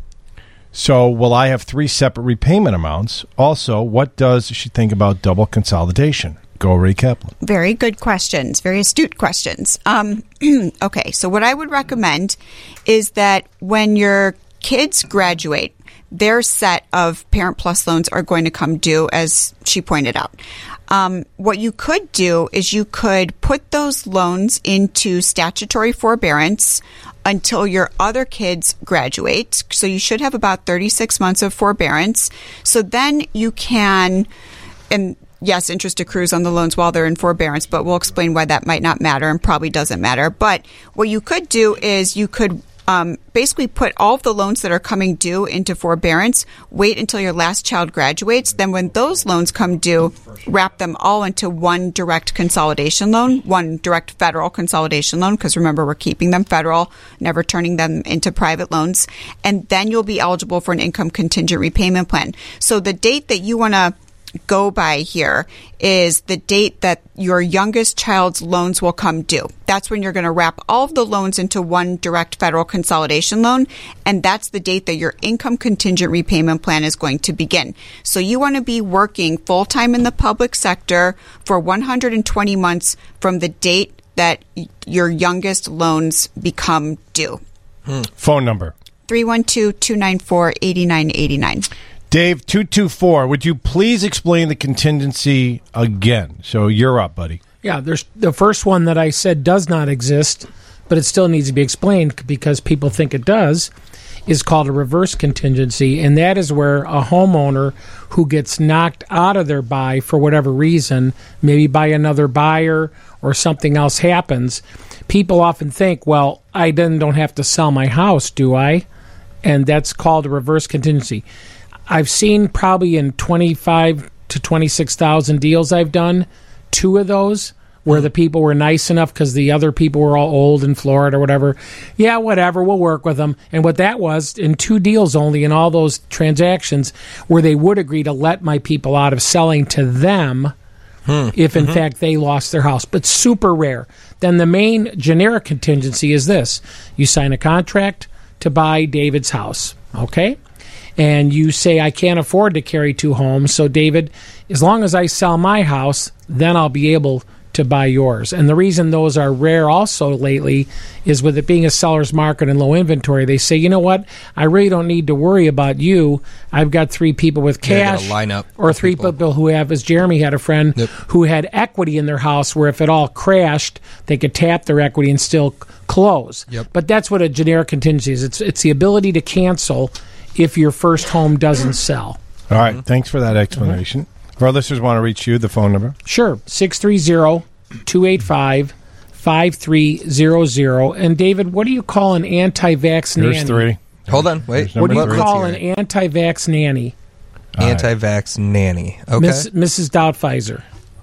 So will I have three separate repayment amounts? Also, what does she think about double consolidation? Go, Ray Kaplan. Very good questions. Very astute questions. Um, okay, so what I would recommend is that when your kids graduate, their set of Parent Plus loans are going to come due, as she pointed out. Um, what you could do is you could put those loans into statutory forbearance until your other kids graduate. So you should have about thirty-six months of forbearance. So then you can, and yes, interest accrues on the loans while they're in forbearance, but we'll explain why that might not matter and probably doesn't matter. But what you could do is you could Um, basically put all of the loans that are coming due into forbearance, wait until your last child graduates, then when those loans come due, wrap them all into one direct consolidation loan, one direct federal consolidation loan, because remember, we're keeping them federal, never turning them into private loans, and then you'll be eligible for an income contingent repayment plan. So the date that you want to go by here is the date that your youngest child's loans will come due. That's when you're going to wrap all of the loans into one direct federal consolidation loan, and that's the date that your income contingent repayment plan is going to begin. So you want to be working full-time in the public sector for one hundred twenty months from the date that your youngest loans become due. Hmm. Phone number? three one two, two nine four, eight nine eight nine. Dave, two two four, would you please explain the contingency again? So you're up, buddy. Yeah, there's the first one that I said does not exist, but it still needs to be explained because people think it does, is called a reverse contingency, and that is where a homeowner who gets knocked out of their buy for whatever reason, maybe by another buyer or something else happens, people often think, well, I then don't have to sell my house, do I? And that's called a reverse contingency. I've seen probably in twenty-five to twenty-six thousand deals I've done, two of those where the people were nice enough because the other people were all old in Florida or whatever. Yeah, whatever, we'll work with them. And what that was, in two deals only in all those transactions, where they would agree to let my people out of selling to them hmm. if, in mm-hmm. fact, they lost their house. But super rare. Then the main generic contingency is this. You sign a contract to buy David's house, okay? And you say, I can't afford to carry two homes, so David, as long as I sell my house, then I'll be able to buy yours. And the reason those are rare also lately is with it being a seller's market and low inventory, they say, you know what, I really don't need to worry about you. I've got three people with cash, yeah, line up or three people. people who have, as Jeremy had a friend, yep. who had equity in their house where if it all crashed, they could tap their equity and still close. Yep. But that's what a generic contingency is. It's, it's the ability to cancel if your first home doesn't sell. All right. Thanks for that explanation. Mm-hmm. If our listeners want to reach you, the phone number? Sure. six three zero, two eight five, five three zero zero. And, David, what do you call an anti-vax nanny? There's three. Hold on. Wait. What do you three. call an anti-vax nanny? Anti-vax nanny. Okay. Miss, Missus Doubtfire.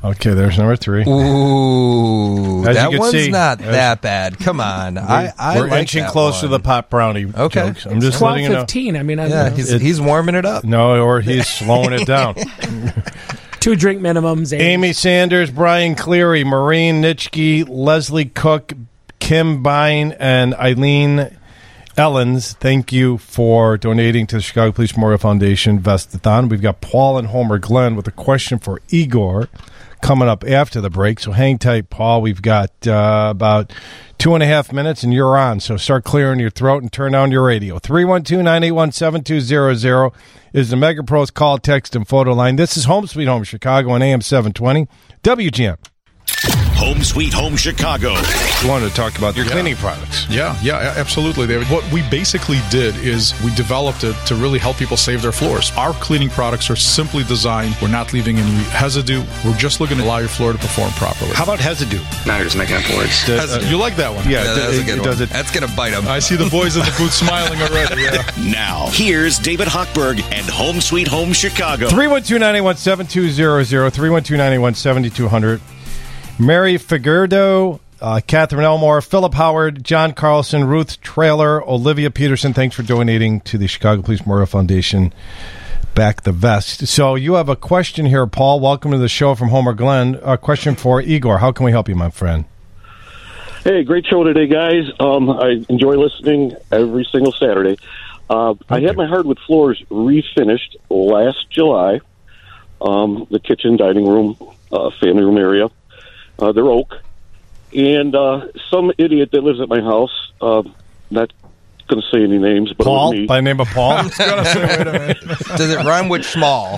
Okay, there's number three. Ooh, As that you can one's see, not as- that bad. Come on, I, I We're like inching that close one. to the pot brownie Okay. jokes. I'm just twelve letting you know. fifteen. I mean, I Yeah, he's, he's warming it up. No, or he's slowing it down. two drink minimums. Amy. Amy Sanders, Brian Cleary, Maureen Nitschke, Leslie Cook, Kim Bine, and Eileen Ellens, thank you for donating to the Chicago Police Memorial Foundation Vestathon. We've got Paul and Homer Glenn with a question for Igor coming up after the break. So hang tight, Paul. We've got uh, about two and a half minutes, and you're on. So start clearing your throat and turn down your radio. three one two, nine eight one, seven two zero zero is the MegaPros call, text, and photo line. This is Home Sweet Home Chicago on A M seven twenty W G N. Home Sweet Home Chicago. You wanted to talk about your Yeah. cleaning products. Yeah, yeah, a- absolutely, David. What we basically did is we developed it to really help people save their floors. Our cleaning products are simply designed. We're not leaving any residue. We're just looking to allow your floor to perform properly. How about Hesidu? Now you're just making up words. The- Uh, you like that one? Yeah, Yeah, that's it- a good it one. does it- That's gonna bite him. I see the boys in the booth smiling already. Yeah. Now, here's David Hochberg and Home Sweet Home Chicago. three one two, nine eight one, seven two zero zero, three one two, nine eight one, seven two zero zero. Mary Figueredo, uh, Catherine Elmore, Philip Howard, John Carlson, Ruth Trailer, Olivia Peterson. Thanks for donating to the Chicago Police Memorial Foundation. Back the vest. So you have a question here, Paul. Welcome to the show from Homer Glenn. A question for Igor. How can we help you, my friend? Hey, great show today, guys. Um, I enjoy listening every single Saturday. Uh, I had my hardwood floors refinished last July. Um, the kitchen, dining room, uh, family room area. Uh, they're oak. And uh, some idiot that lives at my house, uh, not going to say any names, but Paul, it was me. by the name of Paul. I was gonna say, wait a minute. Does it rhyme with small?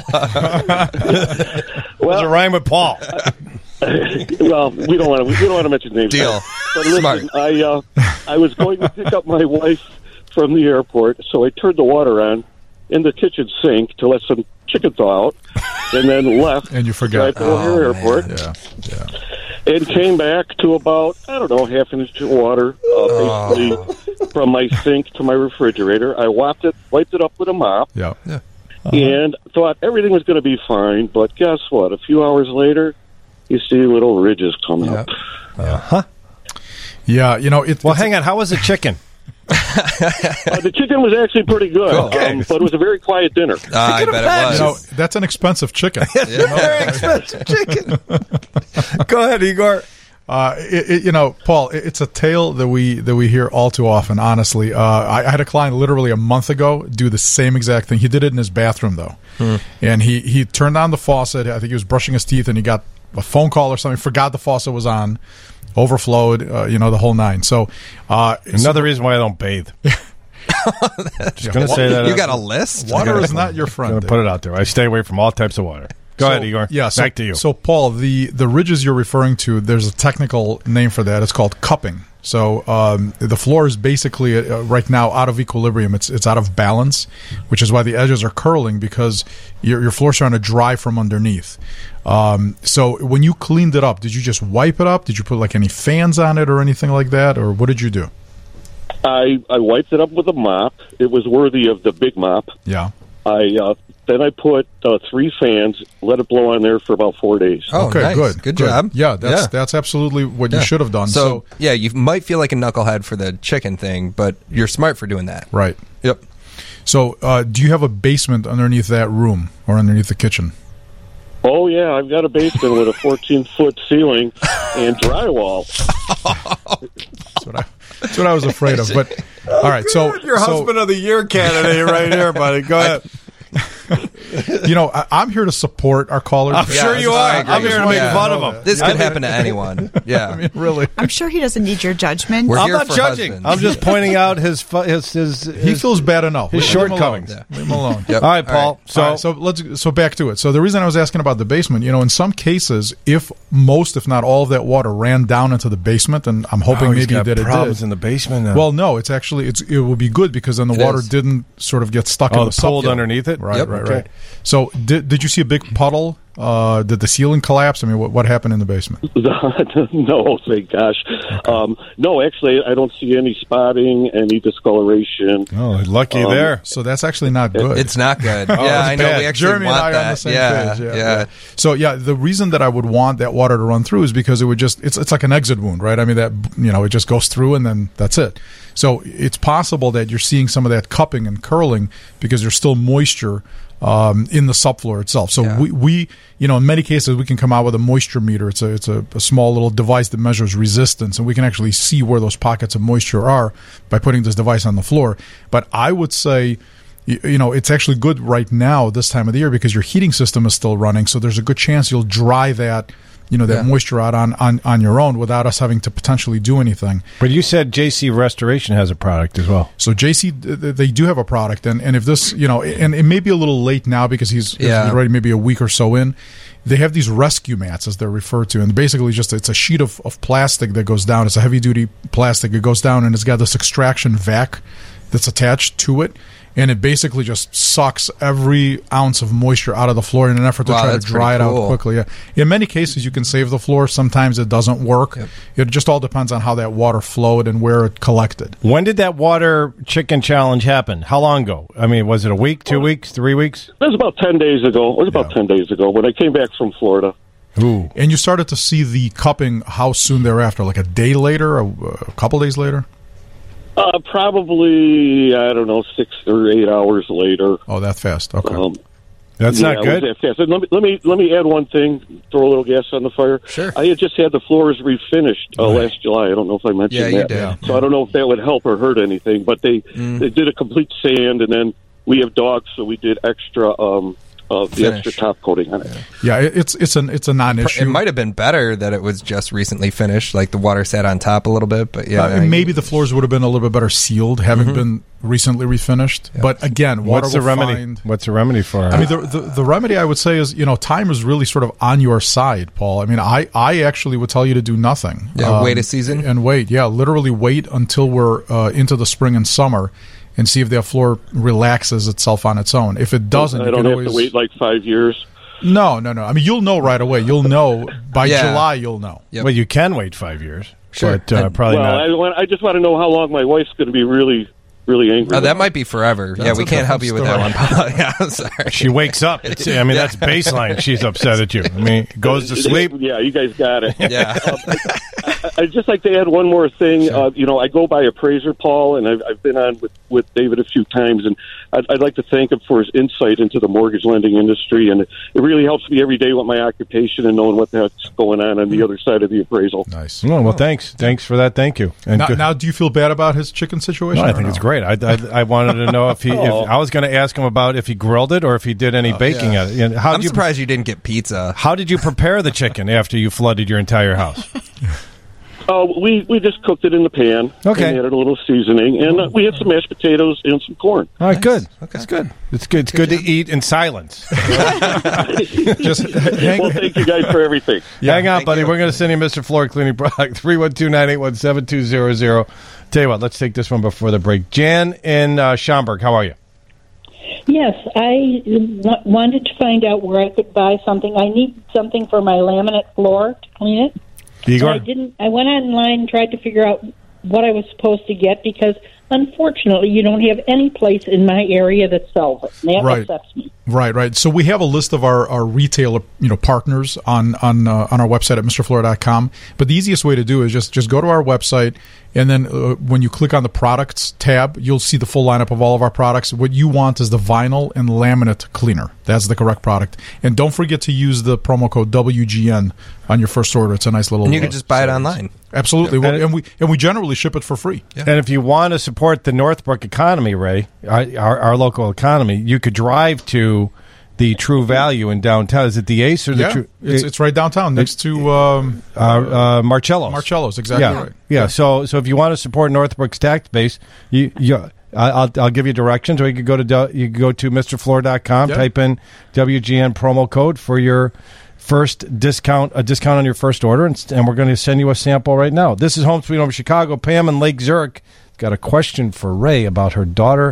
Does it rhyme with Paul? Well, we don't want to. We don't want to mention names. Deal. But listen, Smart. I uh, I was going to pick up my wife from the airport, so I turned the water on in the kitchen sink to let some chicken thaw out, and then left. And you forgot. Right to O'Hare Airport. Yeah, yeah. And came back to about I don't know half an inch of water, uh, basically from my sink to my refrigerator. I wiped it, wiped it up with a mop. Yeah. yeah. And thought everything was going to be fine, but guess what? A few hours later, you see little ridges coming up. Uh-huh. Yeah, you know, it, Well, it's- hang on. How was the chicken? Uh, the chicken was actually pretty good, Cool. um, but it was a very quiet dinner. Uh, I bet it you know, was. that's an expensive chicken. Very expensive chicken. Go ahead, Igor. Uh, it, it, you know, Paul, it, it's a tale that we that we hear all too often. Honestly, uh, I, I had a client literally a month ago do the same exact thing. He did it in his bathroom though, Hmm. and he he turned on the faucet. I think he was brushing his teeth, and he got a phone call or something. Forgot the faucet was on, overflowed. Uh, you know, the whole nine. So uh, Another reason why I don't bathe. Just going to say that. You got a list? water is not your I'm friend. going to put it out there. I stay away from all types of water. Go So- ahead, Igor. Yeah, so, Back to you. So, Paul, the, the ridges you're referring to, there's a technical name for that. It's called cupping. So um, the floor is basically uh, right now out of equilibrium. It's it's out of balance, which is why the edges are curling because your your floor's trying to dry from underneath. Um, so when you cleaned it up, did you just wipe it up? Did you put like any fans on it or anything like that, or what did you do? I, I wiped it up with a mop. It was worthy of the big mop. Yeah. I uh, then I put uh, three fans, let it blow on there for about four days. Oh, okay, nice. good, Good job. Yeah, that's Yeah. that's absolutely what Yeah. you should have done. So, So, yeah, you might feel like a knucklehead for the chicken thing, but you're smart for doing that. right. Yep. So, uh, do you have a basement underneath that room or underneath the kitchen? Oh yeah, I've got a basement with a fourteen foot ceiling and drywall. That's what I, that's what I was afraid of. But all right, so Your so, husband of the year candidate right here, buddy. Go ahead. you know, I, I'm here to support our callers. I'm sure you I are. agree. I'm here to make Yeah. fun of him. This I could mean- happen to anyone. Yeah. I mean, really. I'm sure he doesn't need your judgment. We're I'm here not for judging. husbands. I'm just pointing out his fu- his his, He his feels bad enough. his Leave him alone. shortcomings. Yeah. Leave him alone. Yep. All right, Paul. So, All right, so let's so back to it. So the reason I was asking about the basement, you know, in some cases, if most, if not all, of that water ran down into the basement, and I'm hoping Oh, he's maybe got that it problems did. in the basement now. Well, no, it's actually it's it will be good because then the It water is. didn't sort of get stuck Oh, in the the pooled subfloor. underneath it? Right, Yep. right, Okay. right. So did did you see a big puddle Uh, did the ceiling collapse? I mean, what, what happened in the basement? No, thank gosh. Um, no, actually, I don't see any spotting, any discoloration. Oh, lucky Um, there. So that's actually not good. It's not good. Oh, yeah, it's I know. bad. We actually Jeremy want and I that. are on the same yeah, page. Yeah, yeah. yeah. So yeah, the reason that I would want that water to run through is because it would just it's it's like an exit wound, right? I mean that you know it just goes through and then that's it. So it's possible that you're seeing some of that cupping and curling because there's still moisture um, in the subfloor itself. So Yeah. we, we you know in many cases we can come out with a moisture meter. It's a it's a, a small little device that measures resistance, and we can actually see where those pockets of moisture are by putting this device on the floor. But I would say. You, you know, it's actually good right now this time of the year because your heating system is still running. So there's a good chance you'll dry that, you know, that Yeah. moisture out on, on, on your own without us having to potentially do anything. But you said J C Restoration has a product as well. So J C, th- th- they do have a product, and, and if this, you know, and it may be a little late now because he's, Yeah. he's already maybe a week or so in. They have these rescue mats, as they're referred to, and basically just it's a sheet of, of plastic that goes down. It's a heavy duty plastic. It goes down, and it's got this extraction vac that's attached to it. And it basically just sucks every ounce of moisture out of the floor in an effort to Wow, try to that's dry it pretty out cool. quickly. Yeah. In many cases, you can save the floor. Sometimes it doesn't work. It just all depends on how that water flowed and where it collected. When did that water chicken challenge happen? How long ago? I mean, was it a week, two weeks, three weeks? It was about ten days ago. It was about ten days ago when I came back from Florida. Ooh. And you started to see the cupping how soon thereafter? Like a day later, a, a couple days later? Uh, probably, I don't know, six or eight hours later. Oh, that fast. Okay. Um, That's yeah, not it was good. that fast. And let me let me let me add one thing. Throw a little gas on the fire. Sure. I had just had the floors refinished uh, last July. I don't know if I mentioned Yeah, you that. did. So I don't know if that would help or hurt anything. But they Mm. they did a complete sand, and then we have dogs, so we did extra um uh, the Finish. extra top coating on it. Yeah, it, it's it's an it's a non-issue. It might have been better that it was just recently finished, like the water sat on top a little bit. But yeah, Uh, and maybe the floors would have been a little bit better sealed, having Mhm. been recently refinished. But again, water What's the will remedy? find- What's the remedy for it? I mean, the, the the remedy I would say is you know time is really sort of on your side, Paul. I mean, I, I actually would tell you to do nothing. Yeah, wait a season? and wait. Yeah, literally wait until we're uh, into the spring and summer, and see if that floor relaxes itself on its own. If it doesn't, I you don't can have always to wait like five years. No, no, no. I mean, you'll know right away. You'll know by Yeah. July. You'll know. Well, you can wait five years. Sure. But uh, probably well, not. I, want- I just want to know how long my wife's going to be really, really angry. Oh, that might be forever. That's yeah, we a can't help different you with that one, story. Paul. Yeah, I'm sorry. She wakes up. It's, I mean, that's baseline. She's upset at you. I mean, goes to sleep. Yeah, you guys got it. Yeah. Um, I, I'd just like to add one more thing. Uh, you know, I go by appraiser Paul, and I've, I've been on with, with David a few times, and I'd, I'd like to thank him for his insight into the mortgage lending industry, and it, it really helps me every day with my occupation and knowing what the heck's going on on the other side of the appraisal. Nice. Oh, well, thanks. Thanks for that. Thank you. And Now, good- now, do you feel bad about his chicken situation? No, I or think no? it's great. I, I, I wanted to know if he. If, Oh. I was going to ask him about if he grilled it or if he did any baking yeah. at it. You know, how I'm did you, surprised you didn't get pizza. How did you prepare the chicken after you flooded your entire house? Uh, we, we just cooked it in the pan. Okay. And added a little seasening, and uh, we had some mashed potatoes and some corn. All right, good. That's good. It's good. It's good, to eat in silence. Just hang, well, thank you guys for everything. Hang on, buddy. We're going to send you Mister Floor Cleaning product. three one two, nine eight one, seven two zero zero. Tell you what, let's take this one before the break. Jan in uh, Schaumburg, how are you? Yes, I w- wanted to find out where I could buy something. I need something for my laminate floor to clean it. Igor? And I didn't. I went online and tried to figure out what I was supposed to get because, unfortunately, you don't have any place in my area that sells it. And that Right. upsets me. Right, right. So we have a list of our, our retailer, you know, partners on on uh, on our website at Mr Floor dot com. But the easiest way to do is just just go to our website, and then uh, when you click on the products tab, you'll see the full lineup of all of our products. What you want is the vinyl and laminate cleaner. That's the correct product. And don't forget to use the promo code W G N on your first order. It's a nice little. And you can uh, just buy it savings. online. Absolutely, Yeah. Well, and we and we generally ship it for free. And if you want to support the Northbrook economy, Ray, our, our, our local economy, you could drive to the True Value in downtown. Is it the Ace or the Yeah, True? it's it's right downtown next to um, uh, uh, Marcello's. Marcello's, exactly yeah. right. Yeah. So so if you want to support Northbrook's tax base, you you. I- I'll I'll give you directions, or you could go to du- you could go to Mr Floor dot com, Yeah. type in W G N promo code for your first discount, a discount on your first order, and, and we're going to send you a sample right now. This is Home Sweet Home Chicago. Pam in Lake Zurich got a question for Ray about her daughter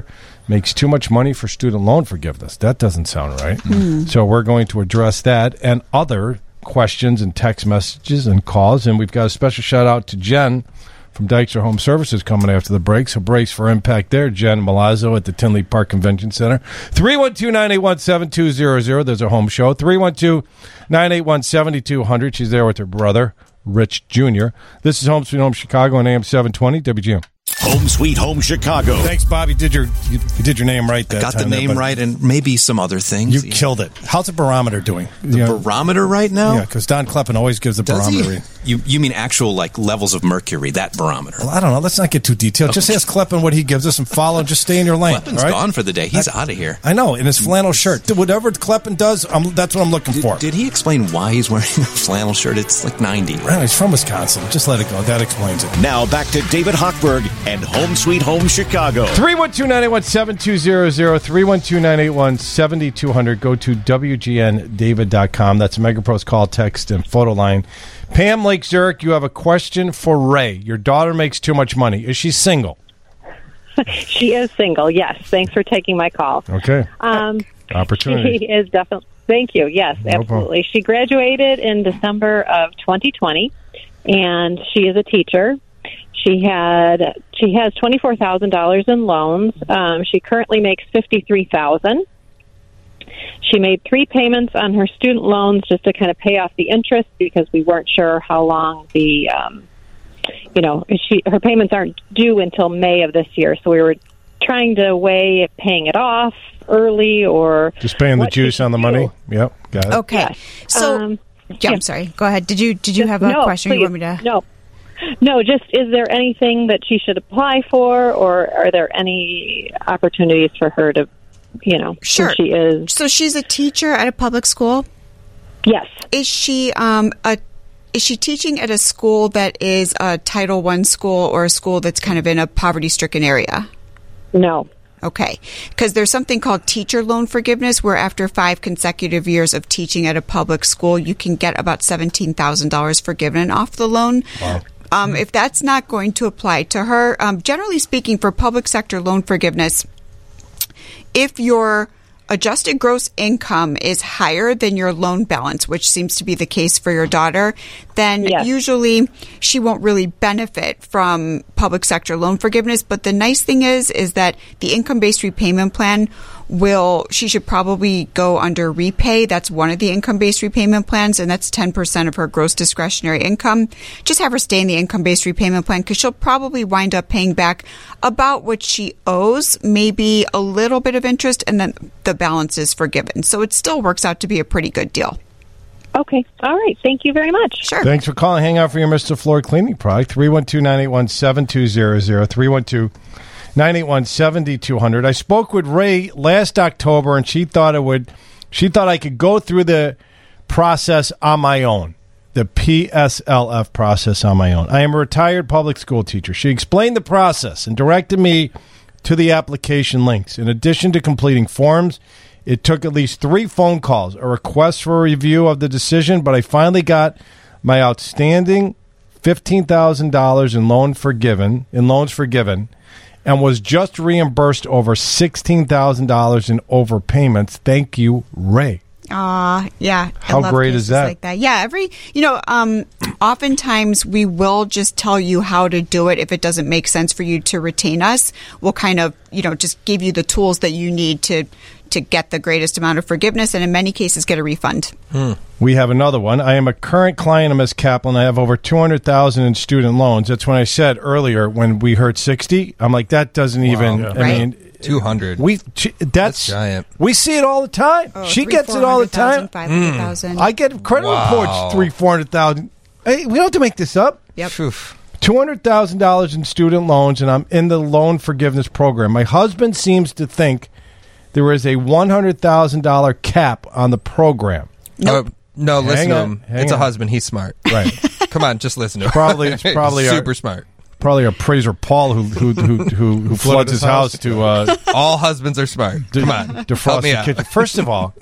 makes too much money for student loan forgiveness. That doesn't sound right. Hmm. So we're going to address that and other questions and text messages and calls. And we've got a special shout out to Jen from Dykstra Home Services coming after the break. So brace for impact there. Jen Malazzo at the Tinley Park Convention Center. three one two, nine eight one, seven two zero zero. There's a home show. three one two, nine eight one, seven two zero zero. She's there with her brother, Rich Junior This is Home Sweet Home Chicago on A M seven twenty W G M. Home Sweet Home Chicago. Thanks, Bob. You did your you, you did your name right that Got time. the name there, right and maybe some other things. You yeah. killed it. How's the barometer doing? The you know, barometer right now? Yeah, because Don Kleppen always gives the Does barometer. He? You you mean actual like levels of mercury, that barometer? Well, I don't know. Let's not get too detailed. Okay. Just ask Kleppen what he gives us and follow and just stay in your lane. Kleppen's right? gone for the day. He's out of here. I know, in his flannel shirt. Whatever Kleppen does, I'm, that's what I'm looking did, for. Did he explain why he's wearing a flannel shirt? It's like ninety. Right, he's from Wisconsin. Just let it go. That explains it. Now back to David Hochberg and Home Sweet Home Chicago. three one two, nine eight one, seven two zero zero. three one two, nine eight one, seven two zero zero. Go to W G N David dot com. That's MegaPro's call, text, and photo line. Pam Lake Zurich, you have a question for Ray. Your daughter makes too much money. Is she single? She is single, yes. Thanks for taking my call. Okay. Um, Opportunity. She is definitely. Thank you. Yes, No absolutely. problem. She graduated in December of twenty twenty, and she is a teacher. She had she has twenty four thousand dollars in loans. Um, she currently makes fifty three thousand dollars. She made three payments on her student loans just to kind of pay off the interest because we weren't sure how long the, um, you know, she her payments aren't due until May of this year. So we were trying to weigh paying it off early or just paying the juice on the do. money. Yep, got it. Okay, Yes. so Um, yeah, yeah. I'm sorry. Go ahead. Did you did you have a no, question please. you want me to? No. No, just is there anything that she should apply for, or are there any opportunities for her to, you know, Sure. since she is. So she's a teacher at a public school? Yes. Is she um a is she teaching at a school that is a Title One school or a school that's kind of in a poverty-stricken area? No. Okay. Because there's something called teacher loan forgiveness where after five consecutive years of teaching at a public school, you can get about seventeen thousand dollars forgiven off the loan. Wow. Um, if that's not going to apply to her, um, generally speaking, for public sector loan forgiveness, if your adjusted gross income is higher than your loan balance, which seems to be the case for your daughter, then Yes. usually she won't really benefit from public sector loan forgiveness. But the nice thing is, is that the income-based repayment plan will, she should probably go under repay. That's one of the income-based repayment plans, and that's ten percent of her gross discretionary income. Just have her stay in the income-based repayment plan because she'll probably wind up paying back about what she owes, maybe a little bit of interest, and then the balance is forgiven. So it still works out to be a pretty good deal. Okay. All right. Thank you very much. Sure. Thanks for calling. Hang out for your Mister Floor cleaning product. three one two, nine eight one, seven two zero zero. three one two, nine eight one, seven two zero zero. I spoke with Ray last October, and she thought it would. She thought I could go through the process on my own, the P S L F process on my own. I am a retired public school teacher. She explained the process and directed me to the application links. In addition to completing forms, it took at least three phone calls, a request for a review of the decision, but I finally got my outstanding fifteen thousand dollars in loan forgiven, in loans forgiven, and was just reimbursed over sixteen thousand dollars in overpayments. Thank you, Ray. Ah, yeah. I How love great is cases that? Like that? Yeah, every, you know, um, oftentimes we will just tell you how to do it. If it doesn't make sense for you to retain us, we'll kind of, you know, just give you the tools that you need to, to get the greatest amount of forgiveness and in many cases get a refund. Hmm. We have another one. I am a current client of Miz Kaplan. I have over two hundred thousand dollars in student loans. That's when I said earlier when we heard sixty, I'm like, that doesn't even, Yeah. I Right. mean, two hundred. We that's, That's giant. We see it all the time. Oh, she three, gets it all the time. five hundred thousand. I get credit Wow. reports three, four hundred thousand. Hey, we don't have to make this up. Yep. Two hundred thousand dollars in student loans, and I'm in the loan forgiveness program. My husband seems to think there is a one hundred thousand dollar cap on the program. Nope. Uh, no, Hang listen to on, him. hang It's on. a husband. He's smart. Right. Come on, just listen to him. Probably, it's probably super our, smart. Probably our praiser Paul who who who who, who floods his house, to uh, all husbands are smart. Come on, defrost help me the out. kitchen. First of all,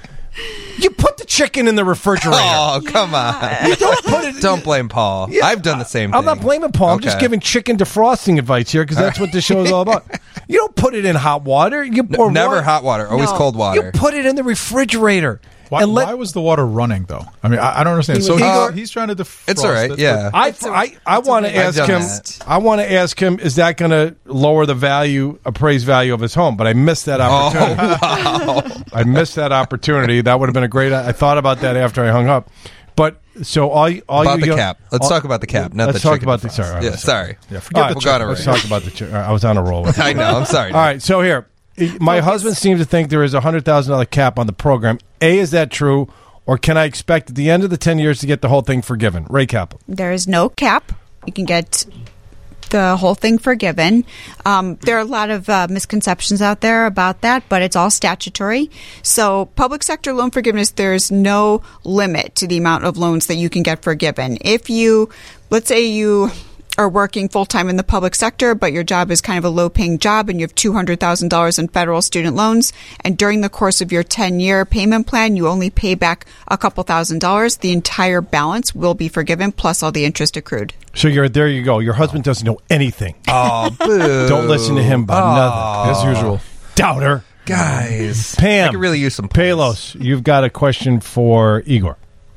you put the chicken in the refrigerator. Oh, come on! You don't put it. Don't blame Paul. Yeah, I've done the same I'm thing. not blaming Paul. I'm just Okay. giving chicken defrosting advice here because that's what this show is all about. You don't put it in hot water. You pour N- never water. hot water, always No. cold water. You put it in the refrigerator. Why, and let, why was the water running, though? I mean, I, I don't understand. He So was- he's, Uh, he's trying to defrost it's all right, it, yeah. but- I, I, I want to okay. ask I've done him. that. I want to ask him. Is that going to lower the value, appraised value of his home? But I missed that opportunity. Oh, wow. I missed that opportunity. That would have been a great. I thought about that after I hung up. But so all, you- all About you the young- cap. Let's all- talk about the cap, not let's the talk chicken about the. defrost. Sorry, all Yeah, right, sorry. Yeah, forget all right, the chicken. We'll go Let's right. talk about the. Chi- I was on a roll with you. I know. I'm sorry. All right. So here, my husband seems to think there is a hundred thousand dollar cap on the program. A, is that true, or can I expect at the end of the ten years to get the whole thing forgiven? Ray Kaplan. There is no cap. You can get the whole thing forgiven. Um, there are a lot of uh, misconceptions out there about that, but it's all statutory. So public sector loan forgiveness, there's no limit to the amount of loans that you can get forgiven. If you, let's say you are working full-time in the public sector, but your job is kind of a low-paying job and you have two hundred thousand dollars in federal student loans, and during the course of your ten-year payment plan, you only pay back a couple thousand dollars, the entire balance will be forgiven, plus all the interest accrued. So you're there. You go. Your husband doesn't know anything. Oh, boo. Don't listen to him about Oh. nothing. As usual, doubter. Guys, Pam, I could really use some Palos. You've got a question for Igor.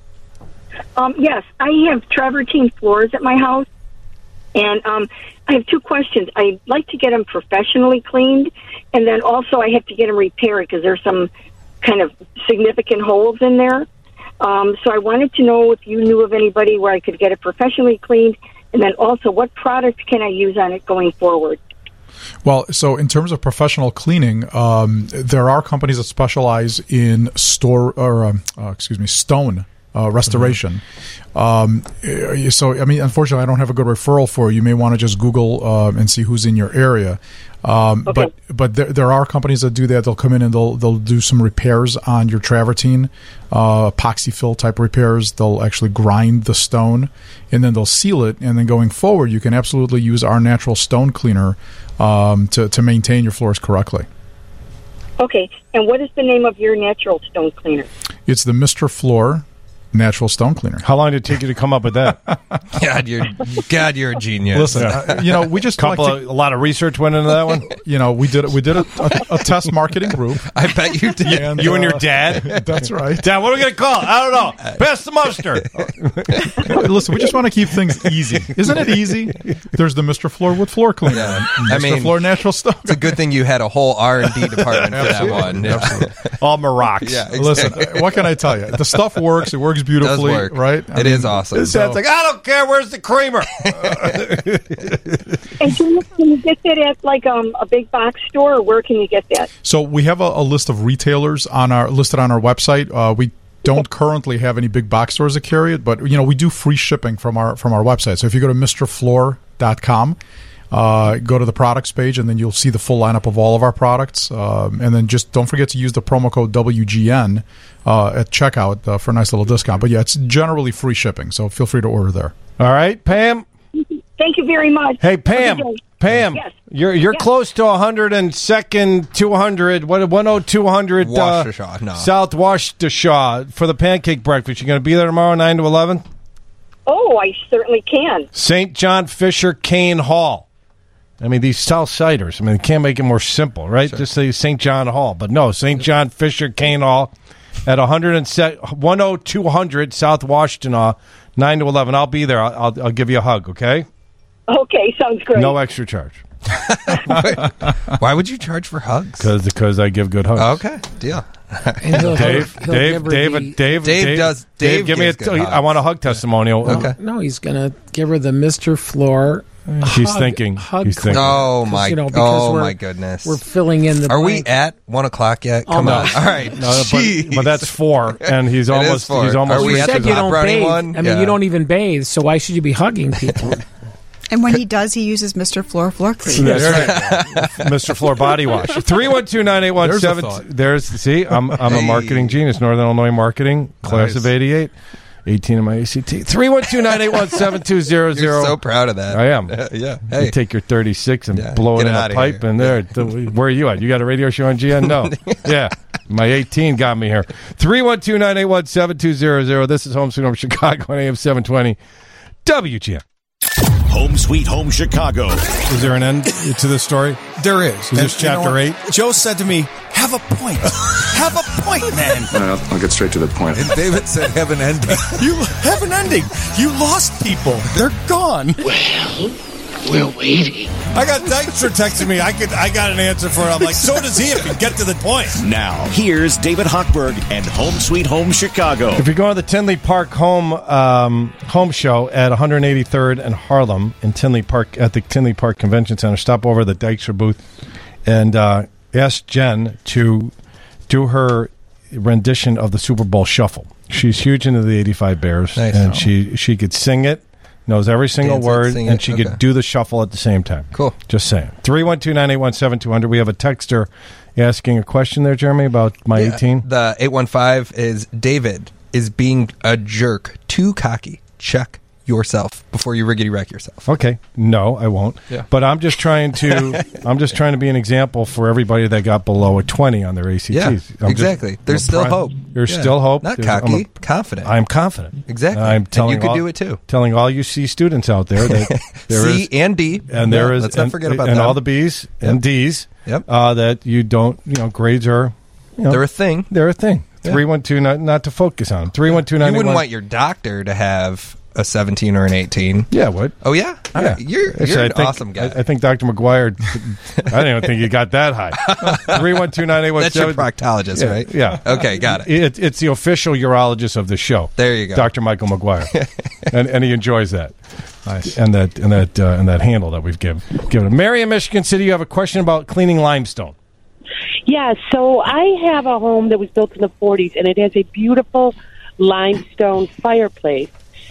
Um, yes, I have travertine floors at my house, and um, I have two questions. I'd like to get them professionally cleaned, and then also I have to get them repaired because there's some kind of significant holes in there. Um, so I wanted to know if you knew of anybody where I could get it professionally cleaned, and then also what product can I use on it going forward? Well, so in terms of professional cleaning, um, there are companies that specialize in store or um, uh, excuse me, stone uh, restoration. Mm-hmm. Um, so, I mean, unfortunately, I don't have a good referral for you. You may want to just Google um, and see who's in your area. Um, Okay. But but there, there are companies that do that. They'll come in and they'll they'll do some repairs on your travertine, uh, epoxy fill type repairs. They'll actually grind the stone and then they'll seal it. And then going forward, you can absolutely use our natural stone cleaner um, to to maintain your floors correctly. Okay, and what is the name of your natural stone cleaner? It's the Mister Floor Natural Stone Cleaner. How long did it take you to come up with that? God, you're God, you're a genius. Listen, uh, you know, we just couple like to- of, a lot of research went into that one. You know, we did we did a, a, a test marketing group. I bet you did. And, You and your uh, dad? That's right. Dad, what are we going to call it? I don't know. Pass the mustard. Listen, we just want to keep things easy. Isn't it easy? There's the Mister Floor Wood Floor Cleaner. Yeah. Mister I mean, Floor Natural Stone. It's a good thing you had a whole R and D department for that Absolutely. one. Yeah. Absolutely. All Morocco. Yeah, exactly. Listen, what can I tell you? The stuff works. It works It does beautifully, work. right? I It mean, is awesome. This sounds like, I don't care. Where's the creamer? And can you, can you get that at like um, a big box store, or where can you get that? So we have a, a list of retailers on our listed on our website. Uh, we don't currently have any big box stores that carry it, but you know we do free shipping from our from our website. So if you go to Mister Floor dot com, uh, go to the products page, and then you'll see the full lineup of all of our products. Um, and then just don't forget to use the promo code W G N uh, at checkout uh, for a nice little discount. But yeah, it's generally free shipping, so feel free to order there. All right, Pam. Thank you very much. Hey, Pam. Okay. Pam, Yes. you're you're Yes. close to one hundred second, two hundred, what one oh two hundred uh, Waukesha, no. South Waukesha for the pancake breakfast. You going to be there tomorrow, nine to eleven? Oh, I certainly can. Saint John Fisher Kane Hall. I mean, these Southsiders, I mean, they can't make it more simple, right? Just say Saint John Hall. But no, Saint John Fisher Kane Hall at one oh two hundred South Washtenaw, nine to eleven. I'll be there. I'll, I'll, I'll give you a hug, okay? Okay, sounds great. No extra charge. Why would you charge for hugs? Because I give good hugs. Okay, deal. And he'll- Dave, he'll Dave, give her Dave, the- Dave, Dave Dave does- Dave give me a. gives good I want a hug testimonial. Okay. No, he's going to give her the Mister Floor. She's hug- thinking. Hug He's thinking. Oh 'Cause, my! you know, because oh we're- my goodness! We're filling in the. Are we blank. at one o'clock yet? Come on! Almost. All right. No, but, Jeez. but that's four, and he's It is almost. four. He's almost. Are we You at said the you hot don't brownie bathe. one? I mean, Yeah. you don't even bathe, so why should you be hugging people? And when he does, he uses Mister Floor Floor Cleaner. That's right. Mister Floor Body Wash. three one two, nine eight one, There's a seven thought. There's see, I'm I'm a Hey. marketing genius. Northern Illinois marketing, class Nice. of eighty-eight. eighteen in my A C T. three one two, nine eight one, seven two zero zero. You're so proud of that. I am. yeah. You Hey. take your thirty-six and Yeah, blow it get in it a outta pipe, here. and there. Where are you at? You got a radio show on G N? No. Yeah. My eighteen got me here. three one two, nine eight one, seven two zero zero. This is Home Sweet Home Chicago on A M seven twenty. W G N. Home Sweet Home Chicago. Is there an end to this story? There is. Is this chapter eight? Joe said to me, have a point. Have a point, man. All right, I'll, I'll get straight to the point. And David said, have an ending. You have an ending. You lost people. They're gone. Well, we're waiting. I got Dykstra texting me. I could. I got an answer for it. I'm like, so does he if you get to the point. Now, here's David Hochberg and Home Sweet Home Chicago. If you're going to the Tinley Park Home um, Home Show at one eighty-third and Harlem in Tinley Park at the Tinley Park Convention Center, stop over the Dykstra booth and uh, ask Jen to do her rendition of the Super Bowl Shuffle. She's huge into the eighty-five Bears, Nice. and Oh. she she could sing it. Knows every single Dance it, word, sing and it, she okay. could do the shuffle at the same time. Cool. Just saying. three one two, nine eight one, seven two zero zero. We have a texter asking a question there, Jeremy, about my Yeah, eighteen. The eight one five is David is being a jerk, too cocky. Check yourself before you riggedy wreck yourself. Okay. No, I won't. Yeah. But I'm just trying to I'm just trying to be an example for everybody that got below a twenty on their A C Ts. Yeah, I'm just- exactly. There's I'm still trying- hope. There's Yeah. still hope. Not There's- I'm cocky, a- confident. I'm confident. Exactly. I'm And telling you could all, do it too. Telling all you C students out there that there C is and D. and there Yeah, is let's not and, forget about and them. all the B's and Yep. D's. Yep. Uh, that you don't. You know, grades are. You know, They're a thing. They're a thing. Yeah. Three one two not not to focus on them. Three one two nine. You wouldn't want your doctor to have a seventeen or an eighteen. Yeah, what? Oh, yeah? All Yeah. right. You're, Actually, you're I an think- awesome guy. I, I think Doctor McGuire, I don't even think he got that high. three one two nine eight one seven. That's your proctologist, yeah, right? Yeah. Okay, got it. it. It's the official urologist of the show. There you go. Doctor Michael McGuire. and, and he enjoys that. Nice. And that and that uh, and that handle that we've given given him. Mary in Michigan City, you have a question about cleaning limestone. Yeah, so I have a home that was built in the forties, and it has a beautiful limestone fireplace.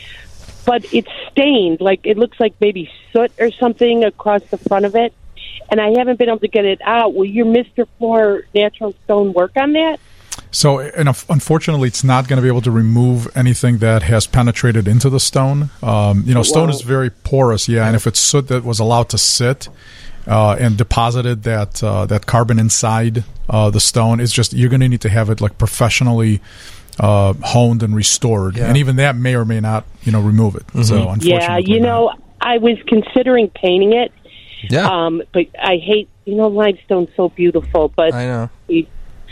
But it's stained, like it looks like maybe soot or something across the front of it, and I haven't been able to get it out. Will your Mister Floor Natural Stone work on that? So, and unf- unfortunately, it's not going to be able to remove anything that has penetrated into the stone. Um, you know, stone Wow. is very porous, yeah, and if it's soot that was allowed to sit uh, and deposited that uh, that carbon inside uh, the stone, it's just you're going to need to have it like professionally uh, honed and restored, Yeah. and even that may or may not, you know, remove it. So, unfortunately, Yeah, you know, I was considering painting it. Yeah. Um, but I hate, you know, limestone's so beautiful, but I know. we-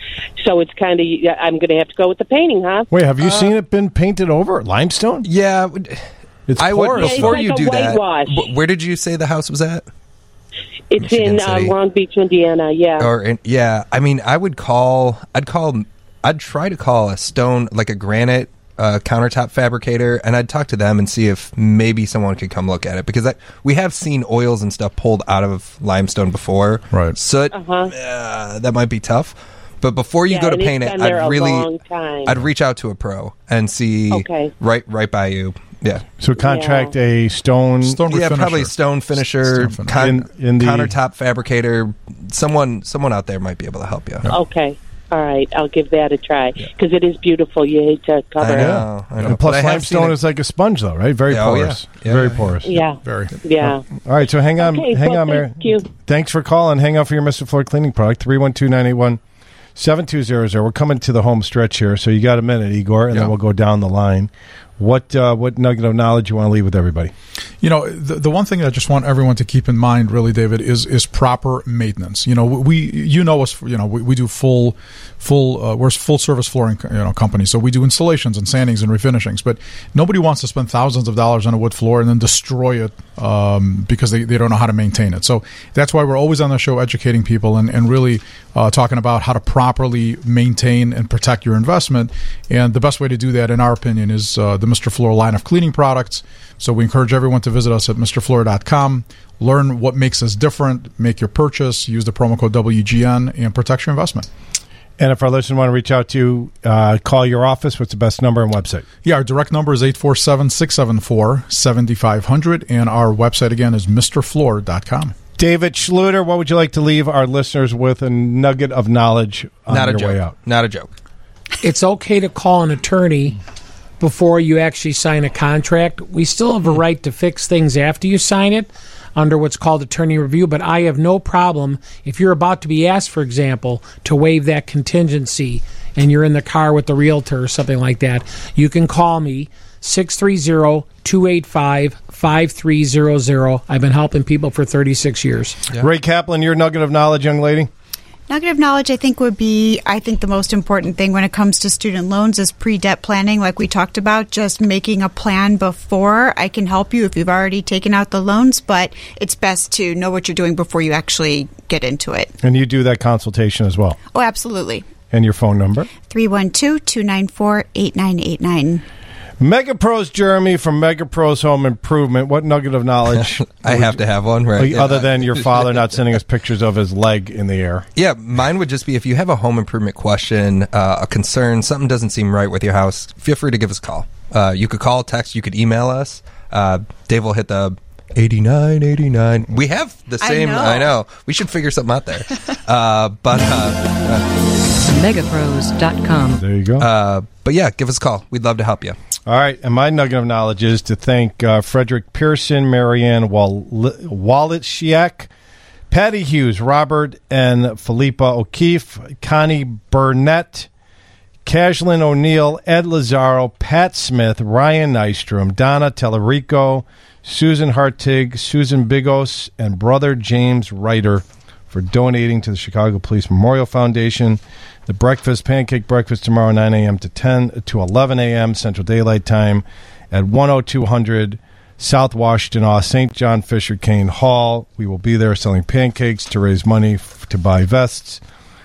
so it's kind of, I'm going to have to go with the painting, huh? Wait, have you Uh, seen it been painted over limestone? Yeah, it's I would porous. before it's you like a do that. whitewash. wh- Where did you say the house was at? It's Michigan in uh, City. Long Beach, Indiana. Yeah. Or in, yeah, I mean, I would call. I'd call. I'd try to call a stone like a granite uh, countertop fabricator, and I'd talk to them and see if maybe someone could come look at it because I, we have seen oils and stuff pulled out of limestone before. Right. Soot. Uh-huh. Uh, that might be tough. But before you Yeah, go to and it's paint it, been there I'd a really, long time. I'd reach out to a pro and see Okay. right, right by you. Yeah. So contract a stone. Stone yeah, refinisher. probably stone finisher, Stone finisher. con- In- in the- countertop fabricator. Someone, someone out there might be able to help you. Okay. All right. I'll give that a try because it is beautiful. You hate to cover I it. know. I know. And plus, But I have seen limestone it- is like a sponge, though, right? Very Yeah, oh, yeah. porous. Yeah, Very yeah, porous. Yeah. Very. Yeah. All right, so hang on, Okay, hang well, on, Mary. thank you. Thanks for calling. Hang on for your Mister Floor cleaning product. three one two, nine eight one, seven two zero zero. We're coming to the home stretch here, so you got a minute, Igor, and Yeah. then we'll go down the line. What uh, what nugget of knowledge you want to leave with everybody? You know, the, the one thing I just want everyone to keep in mind, really, David, is is proper maintenance. You know, we, you know us, you know, we, we do full, full, uh, we're full service flooring, you know, company. So we do installations and sandings and refinishings. But nobody wants to spend thousands of dollars on a wood floor and then destroy it um, because they, they don't know how to maintain it. So that's why we're always on the show educating people and and really uh, talking about how to properly maintain and protect your investment. And the best way to do that, in our opinion, is uh, the Mister Floor line of cleaning products. So we encourage everyone to visit us at Mr Floor dot com, learn what makes us different, make your purchase, use the promo code W G N, and protect your investment. And if our listeners want to reach out to you, uh, call your office. What's the best number and website? Yeah, our direct number is eight four seven, six seven four, seven five zero zero, and our website, again, is Mr Floor dot com. David Schluter, what would you like to leave our listeners with a nugget of knowledge on Not a your joke. way out? Not a joke. It's okay to call an attorney before you actually sign a contract. We still have a right to fix things after you sign it under what's called attorney review, but I have no problem if you're about to be asked, for example, to waive that contingency and you're in the car with the realtor or something like that. You can call me, six three zero, two eight five, five three zero zero. I've been helping people for thirty-six years. Yeah. Ray Kaplan, your nugget of knowledge, young lady? Nugget of knowledge, I think, would be, I think the most important thing when it comes to student loans is pre-debt planning, like we talked about, just making a plan before. I can help you if you've already taken out the loans, but it's best to know what you're doing before you actually get into it. And you do that consultation as well? Oh, absolutely. And your phone number? three one two, two nine four, eight nine eight nine. MegaPros Jeremy from MegaPros Home Improvement. What nugget of knowledge? I have to have one, right? Like, other than your father not sending us pictures of his leg in the air. Yeah, mine would just be if you have a home improvement question, uh, a concern, something doesn't seem right with your house, feel free to give us a call. Uh, you could call, text, you could email us. Uh, Dave will hit the eighty-nine eighty-nine. We have the same. I know. I know. We should figure something out there. uh, but uh, uh, megapros dot com. There you go. Uh, but yeah, give us a call. We'd love to help you. All right, and my nugget of knowledge is to thank uh, Frederick Pearson, Marianne Wal- Walletschiak, Patty Hughes, Robert and Philippa O'Keefe, Connie Burnett, Cashlyn O'Neill, Ed Lazaro, Pat Smith, Ryan Nystrom, Donna Tellerico, Susan Hartig, Susan Bigos, and brother James Ryder for donating to the Chicago Police Memorial Foundation. The breakfast, pancake breakfast tomorrow, nine a.m. to ten to eleven a.m. Central Daylight Time at one oh two hundred South Washington Ave, Saint John Fisher Kane Hall. We will be there selling pancakes to raise money f- to buy vests.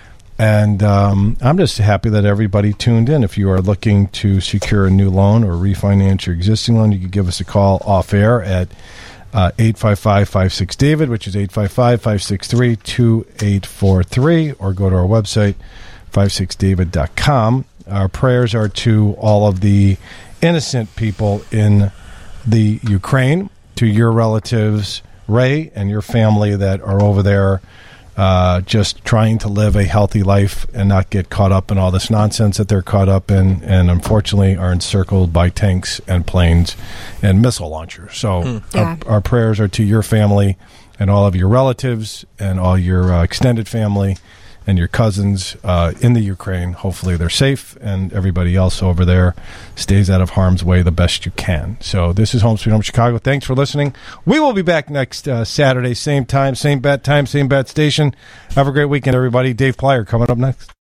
And um, I'm just happy that everybody tuned in. If you are looking to secure a new loan or refinance your existing loan, you can give us a call off air at uh, eight five five, five six, David, which is eight five five, five six three, two eight four three, or go to our website, five six david dot com. Our prayers are to all of the innocent people in the Ukraine, to your relatives, Ray, and your family that are over there uh, just trying to live a healthy life and not get caught up in all this nonsense that they're caught up in, and unfortunately are encircled by tanks and planes and missile launchers. So Mm. Yeah. our, our prayers are to your family and all of your relatives and all your uh, extended family and your cousins uh, in the Ukraine. Hopefully they're safe, and everybody else over there stays out of harm's way the best you can. So this is Home Sweet Home Chicago. Thanks for listening. We will be back next uh, Saturday, same time, same bat time, same bat station. Have a great weekend, everybody. Dave Plyer coming up next.